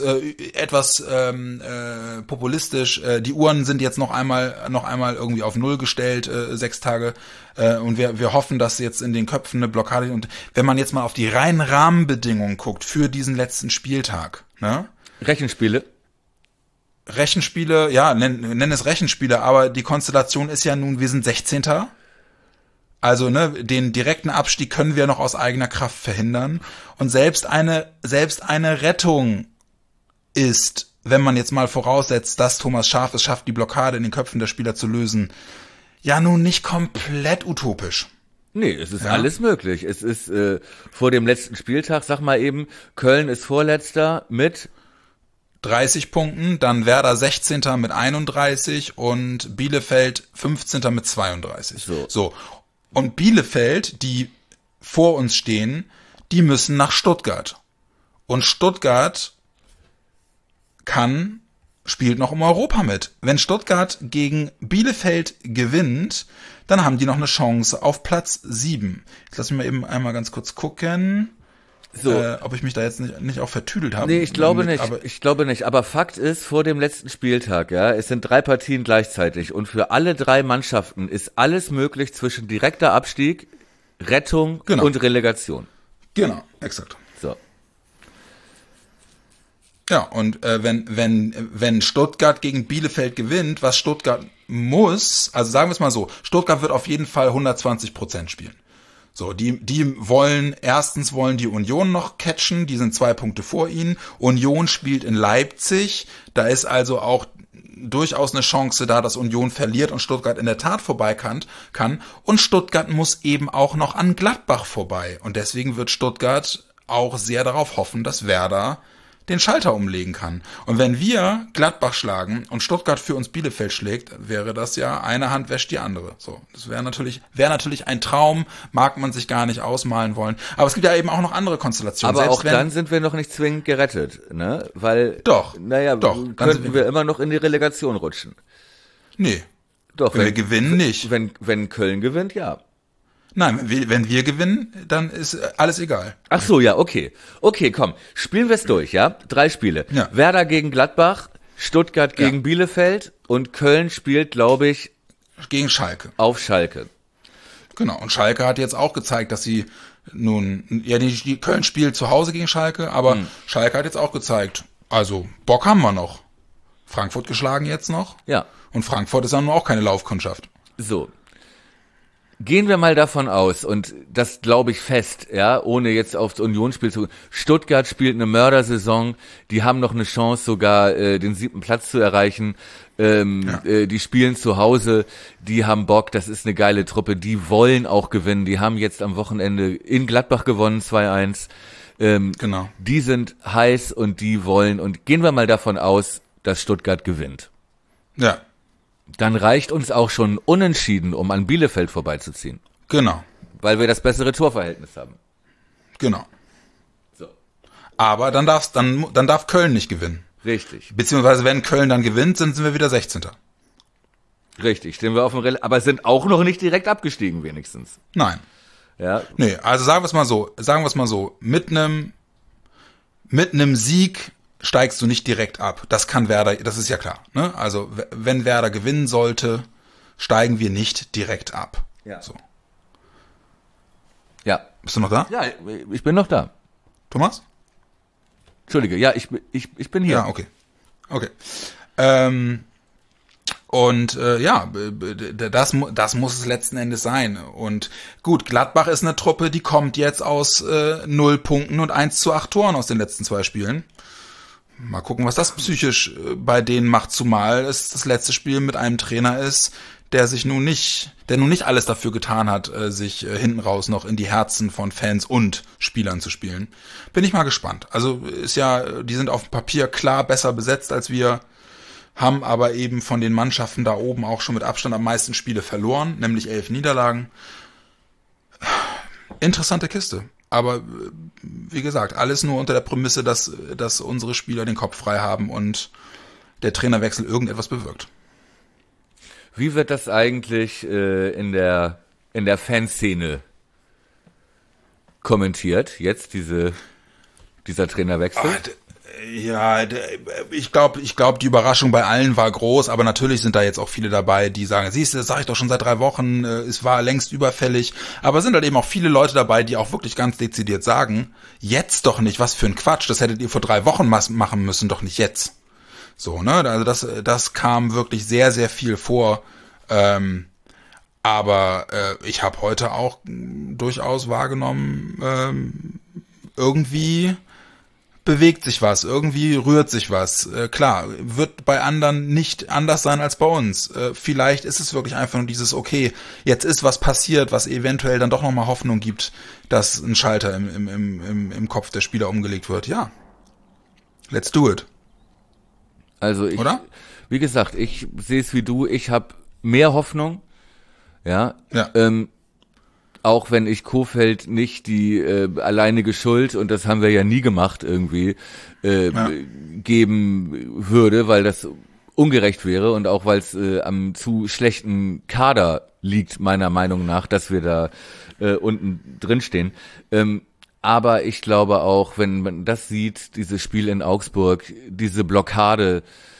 populistisch, die Uhren sind jetzt noch einmal irgendwie auf 0 gestellt, 6 Tage, und wir hoffen, dass jetzt in den Köpfen eine Blockade, und wenn man jetzt mal auf die reinen Rahmenbedingungen guckt für diesen letzten Spieltag, ne? Rechenspiele, ja, nenn es Rechenspiele, aber die Konstellation ist ja nun, wir sind 16. Also, den direkten Abstieg können wir noch aus eigener Kraft verhindern. Und selbst eine Rettung ist, wenn man jetzt mal voraussetzt, dass Thomas Schaaf es schafft, die Blockade in den Köpfen der Spieler zu lösen, ja nun nicht komplett utopisch. Nee, es ist alles möglich. Es ist vor dem letzten Spieltag, sag mal eben, Köln ist Vorletzter mit 30 Punkten, dann Werder 16. mit 31 und Bielefeld 15. mit 32. So. Und Bielefeld, die vor uns stehen, die müssen nach Stuttgart. Und Stuttgart spielt noch um Europa mit. Wenn Stuttgart gegen Bielefeld gewinnt, dann haben die noch eine Chance auf Platz 7. Jetzt lass mich mal eben einmal ganz kurz gucken, ob ich mich da jetzt nicht auch vertüdelt habe. Nee, ich glaube nicht. Aber Fakt ist, vor dem letzten Spieltag, ja, es sind 3 Partien gleichzeitig und für alle 3 Mannschaften ist alles möglich zwischen direkter Abstieg, Rettung und Relegation. Genau, exakt. So. Ja, und wenn Stuttgart gegen Bielefeld gewinnt, was Stuttgart muss, also sagen wir es mal so, Stuttgart wird auf jeden Fall 120% spielen. So, erstens wollen die Union noch catchen, die sind 2 Punkte vor ihnen. Union spielt in Leipzig, da ist also auch durchaus eine Chance da, dass Union verliert und Stuttgart in der Tat vorbei kann. Und Stuttgart muss eben auch noch an Gladbach vorbei. Und deswegen wird Stuttgart auch sehr darauf hoffen, dass Werder den Schalter umlegen kann. Und wenn wir Gladbach schlagen und Stuttgart für uns Bielefeld schlägt, wäre das ja eine Hand wäscht die andere. So, das wäre natürlich ein Traum, mag man sich gar nicht ausmalen wollen. Aber es gibt ja eben auch noch andere Konstellationen. Aber auch dann sind wir noch nicht zwingend gerettet, ne? Weil, könnten wir immer noch in die Relegation rutschen. Nee. Doch, wenn wir gewinnen, nicht. Wenn Köln gewinnt, ja. Nein, wenn wir gewinnen, dann ist alles egal. Ach so, ja, okay. Okay, komm, spielen wir es durch, ja? 3 Spiele. Ja. Werder gegen Gladbach, Stuttgart gegen Bielefeld und Köln spielt, glaube ich, gegen Schalke. Auf Schalke. Genau, und Schalke hat jetzt auch gezeigt, dass sie die Köln spielt zu Hause gegen Schalke, aber Schalke hat jetzt auch gezeigt, also Bock haben wir noch. Frankfurt geschlagen jetzt noch. Ja. Und Frankfurt ist dann auch keine Laufkundschaft. So. Gehen wir mal davon aus, und das glaube ich fest, ja, ohne jetzt aufs Unionsspiel zu gehen. Stuttgart spielt eine Mördersaison, die haben noch eine Chance, sogar den 7. Platz zu erreichen. Die spielen zu Hause, die haben Bock, das ist eine geile Truppe, die wollen auch gewinnen. Die haben jetzt am Wochenende in Gladbach gewonnen, 2-1. Genau. Die sind heiß und die wollen, und gehen wir mal davon aus, dass Stuttgart gewinnt. Ja. Dann reicht uns auch schon Unentschieden, um an Bielefeld vorbeizuziehen. Genau. Weil wir das bessere Torverhältnis haben. Genau. So. Aber dann darf Köln nicht gewinnen. Richtig. Beziehungsweise wenn Köln dann gewinnt, sind wir wieder 16. Richtig, stehen wir auf dem aber sind auch noch nicht direkt abgestiegen wenigstens. Nein. Ja. Nee, also sagen wir es mal so, mit einem Sieg steigst du nicht direkt ab. Das kann Werder, das ist ja klar. Ne? Also wenn Werder gewinnen sollte, steigen wir nicht direkt ab. Ja. So. Ja. Bist du noch da? Ja, ich bin noch da. Thomas? Entschuldige, ja, ich bin hier. Ja, okay. Okay. Das muss es letzten Endes sein. Und gut, Gladbach ist eine Truppe, die kommt jetzt aus 0 Punkten und 1:8 Toren aus den letzten 2 Spielen. Mal gucken, was das psychisch bei denen macht, zumal es das letzte Spiel mit einem Trainer ist, der nun nicht alles dafür getan hat, sich hinten raus noch in die Herzen von Fans und Spielern zu spielen. Bin ich mal gespannt. Also die sind auf dem Papier klar besser besetzt als wir, haben aber eben von den Mannschaften da oben auch schon mit Abstand am meisten Spiele verloren, nämlich 11 Niederlagen. Interessante Kiste. Aber wie gesagt, alles nur unter der Prämisse, dass unsere Spieler den Kopf frei haben und der Trainerwechsel irgendetwas bewirkt. Wie wird das eigentlich in der Fanszene kommentiert, jetzt dieser Trainerwechsel? Ich glaube, die Überraschung bei allen war groß, aber natürlich sind da jetzt auch viele dabei, die sagen, siehst du, das sage ich doch schon seit 3 Wochen, es war längst überfällig, aber es sind halt eben auch viele Leute dabei, die auch wirklich ganz dezidiert sagen, jetzt doch nicht, was für ein Quatsch, das hättet ihr vor 3 Wochen machen müssen, doch nicht jetzt. So, ne, also das kam wirklich sehr, sehr viel vor, aber ich habe heute auch durchaus wahrgenommen, irgendwie bewegt sich was, irgendwie rührt sich was. Klar, wird bei anderen nicht anders sein als bei uns. Vielleicht ist es wirklich einfach nur dieses, okay, jetzt ist was passiert, was eventuell dann doch nochmal Hoffnung gibt, dass ein Schalter im Kopf der Spieler umgelegt wird. Ja, let's do it. Also Oder? Wie gesagt, ich sehe es wie du, ich habe mehr Hoffnung, ja. Auch wenn ich Kohfeldt nicht die alleinige Schuld, und das haben wir ja nie gemacht irgendwie, geben würde, weil das ungerecht wäre und auch weil es am zu schlechten Kader liegt, meiner Meinung nach, dass wir da unten drin stehen. Aber ich glaube auch, wenn man das sieht, dieses Spiel in Augsburg, diese Blockade,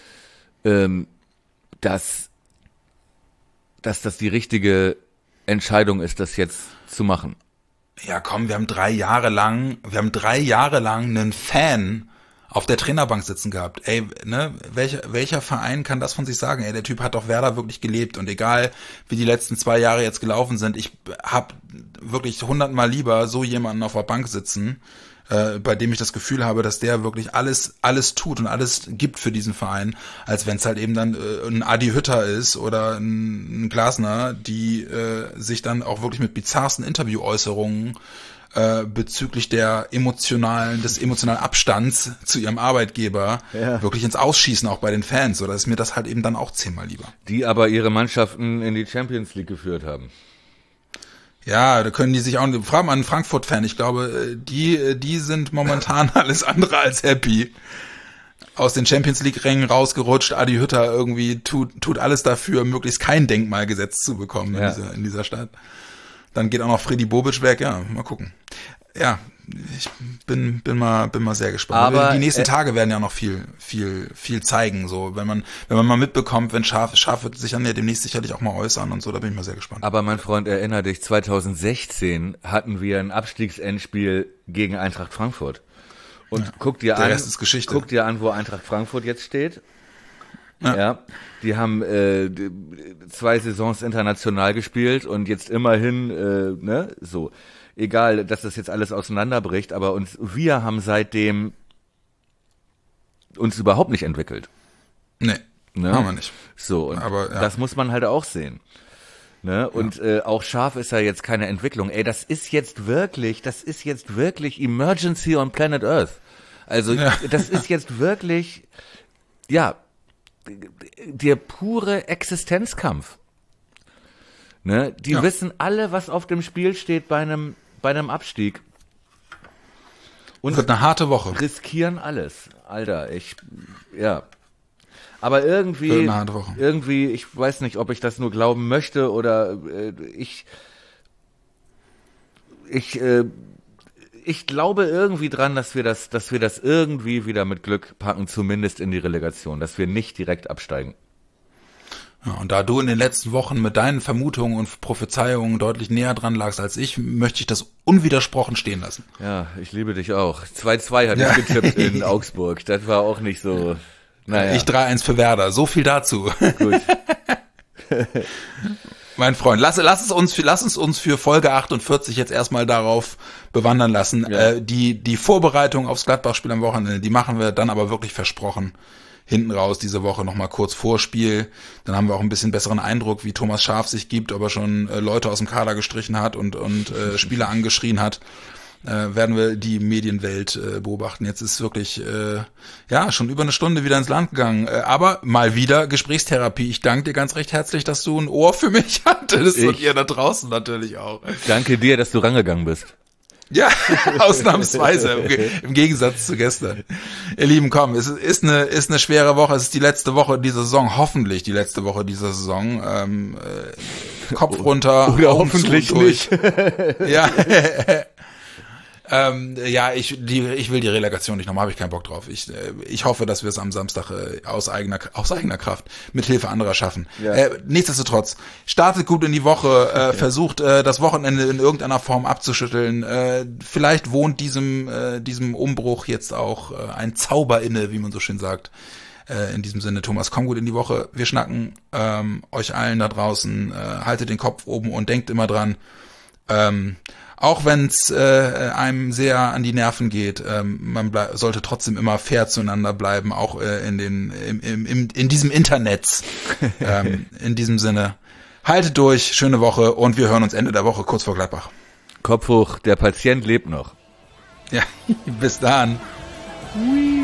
dass das die richtige Entscheidung ist, das jetzt zu machen. Ja, komm, wir haben 3 Jahre lang einen Fan auf der Trainerbank sitzen gehabt. Ey, ne, welcher Verein kann das von sich sagen? Ey, der Typ hat doch Werder wirklich gelebt, und egal wie die letzten 2 Jahre jetzt gelaufen sind, ich hab wirklich 100-mal lieber so jemanden auf der Bank sitzen, bei dem ich das Gefühl habe, dass der wirklich alles tut und alles gibt für diesen Verein, als wenn es halt eben dann ein Adi Hütter ist oder ein Glasner, die sich dann auch wirklich mit bizarrsten Interviewäußerungen bezüglich des emotionalen Abstands zu ihrem Arbeitgeber wirklich ins Ausschießen, auch bei den Fans. Oder ist mir das halt eben dann auch 10-mal lieber. Die aber ihre Mannschaften in die Champions League geführt haben. Ja, da können die sich auch, frag mal einen Frankfurt-Fan, ich glaube, die sind momentan alles andere als happy. Aus den Champions-League-Rängen rausgerutscht, Adi Hütter irgendwie tut alles dafür, möglichst kein Denkmal gesetzt zu bekommen in dieser Stadt. Dann geht auch noch Freddy Bobic weg, ja, mal gucken. Ja, ich bin mal sehr gespannt. Aber die nächsten Tage werden ja noch viel zeigen, so, wenn man mal mitbekommt, wenn Schaf wird sich dann ja demnächst sicherlich auch mal äußern und so, da bin ich mal sehr gespannt. Aber mein Freund, erinnere dich, 2016 hatten wir ein Abstiegsendspiel gegen Eintracht Frankfurt. Und guck dir an, wo Eintracht Frankfurt jetzt steht. Ja, die haben 2 Saisons international gespielt und jetzt immerhin, so. Egal, dass das jetzt alles auseinanderbricht, aber wir haben seitdem uns überhaupt nicht entwickelt. Nee, haben wir nicht. So, und das muss man halt auch sehen. Ne? Und auch Schaf ist ja jetzt keine Entwicklung. Ey, das ist jetzt wirklich Emergency on Planet Earth. Also das ist jetzt wirklich, der pure Existenzkampf. Ne? Die wissen alle, was auf dem Spiel steht bei einem Abstieg. Und wird eine harte Woche. Riskieren alles. Alter, aber irgendwie, ich weiß nicht, ob ich das nur glauben möchte oder ich glaube irgendwie dran, dass wir das irgendwie wieder mit Glück packen, zumindest in die Relegation, dass wir nicht direkt absteigen. Ja, und da du in den letzten Wochen mit deinen Vermutungen und Prophezeiungen deutlich näher dran lagst als ich, möchte ich das unwidersprochen stehen lassen. Ja, ich liebe dich auch. 2-2 hatte ich getippt in Augsburg. Das war auch nicht so, naja. Ich 3-1 für Werder. So viel dazu. Gut. Mein Freund, lass uns für Folge 48 jetzt erstmal darauf bewandern lassen. Ja. Die Vorbereitung aufs Gladbach-Spiel am Wochenende, die machen wir dann aber wirklich versprochen hinten raus diese Woche nochmal kurz vor Spiel. Dann haben wir auch ein bisschen besseren Eindruck, wie Thomas Schaf sich gibt, ob er schon Leute aus dem Kader gestrichen hat und Spieler angeschrien hat. Werden wir die Medienwelt beobachten. Jetzt ist wirklich schon über eine Stunde wieder ins Land gegangen. Aber mal wieder Gesprächstherapie. Ich danke dir ganz recht herzlich, dass du ein Ohr für mich hattest und ihr da draußen natürlich auch. Danke dir, dass du rangegangen bist. Ja, ausnahmsweise, im Gegensatz zu gestern. Ihr Lieben, komm, es ist eine schwere Woche, es ist die letzte Woche dieser Saison, hoffentlich die letzte Woche dieser Saison. Kopf runter, oder hoffentlich nicht. Ja. Ich will die Relegation nicht nochmal, habe ich keinen Bock drauf. Ich hoffe, dass wir es am Samstag aus eigener Kraft mit Hilfe anderer schaffen. Ja. Nichtsdestotrotz, startet gut in die Woche, versucht das Wochenende in irgendeiner Form abzuschütteln. Vielleicht wohnt diesem Umbruch jetzt auch ein Zauber inne, wie man so schön sagt. In diesem Sinne, Thomas, komm gut in die Woche. Wir schnacken euch allen da draußen. Haltet den Kopf oben und denkt immer dran, auch wenn es einem sehr an die Nerven geht, man sollte trotzdem immer fair zueinander bleiben, auch in diesem Internet. In diesem Sinne, haltet durch, schöne Woche und wir hören uns Ende der Woche kurz vor Gladbach. Kopf hoch, der Patient lebt noch. Ja, bis dann. Hui.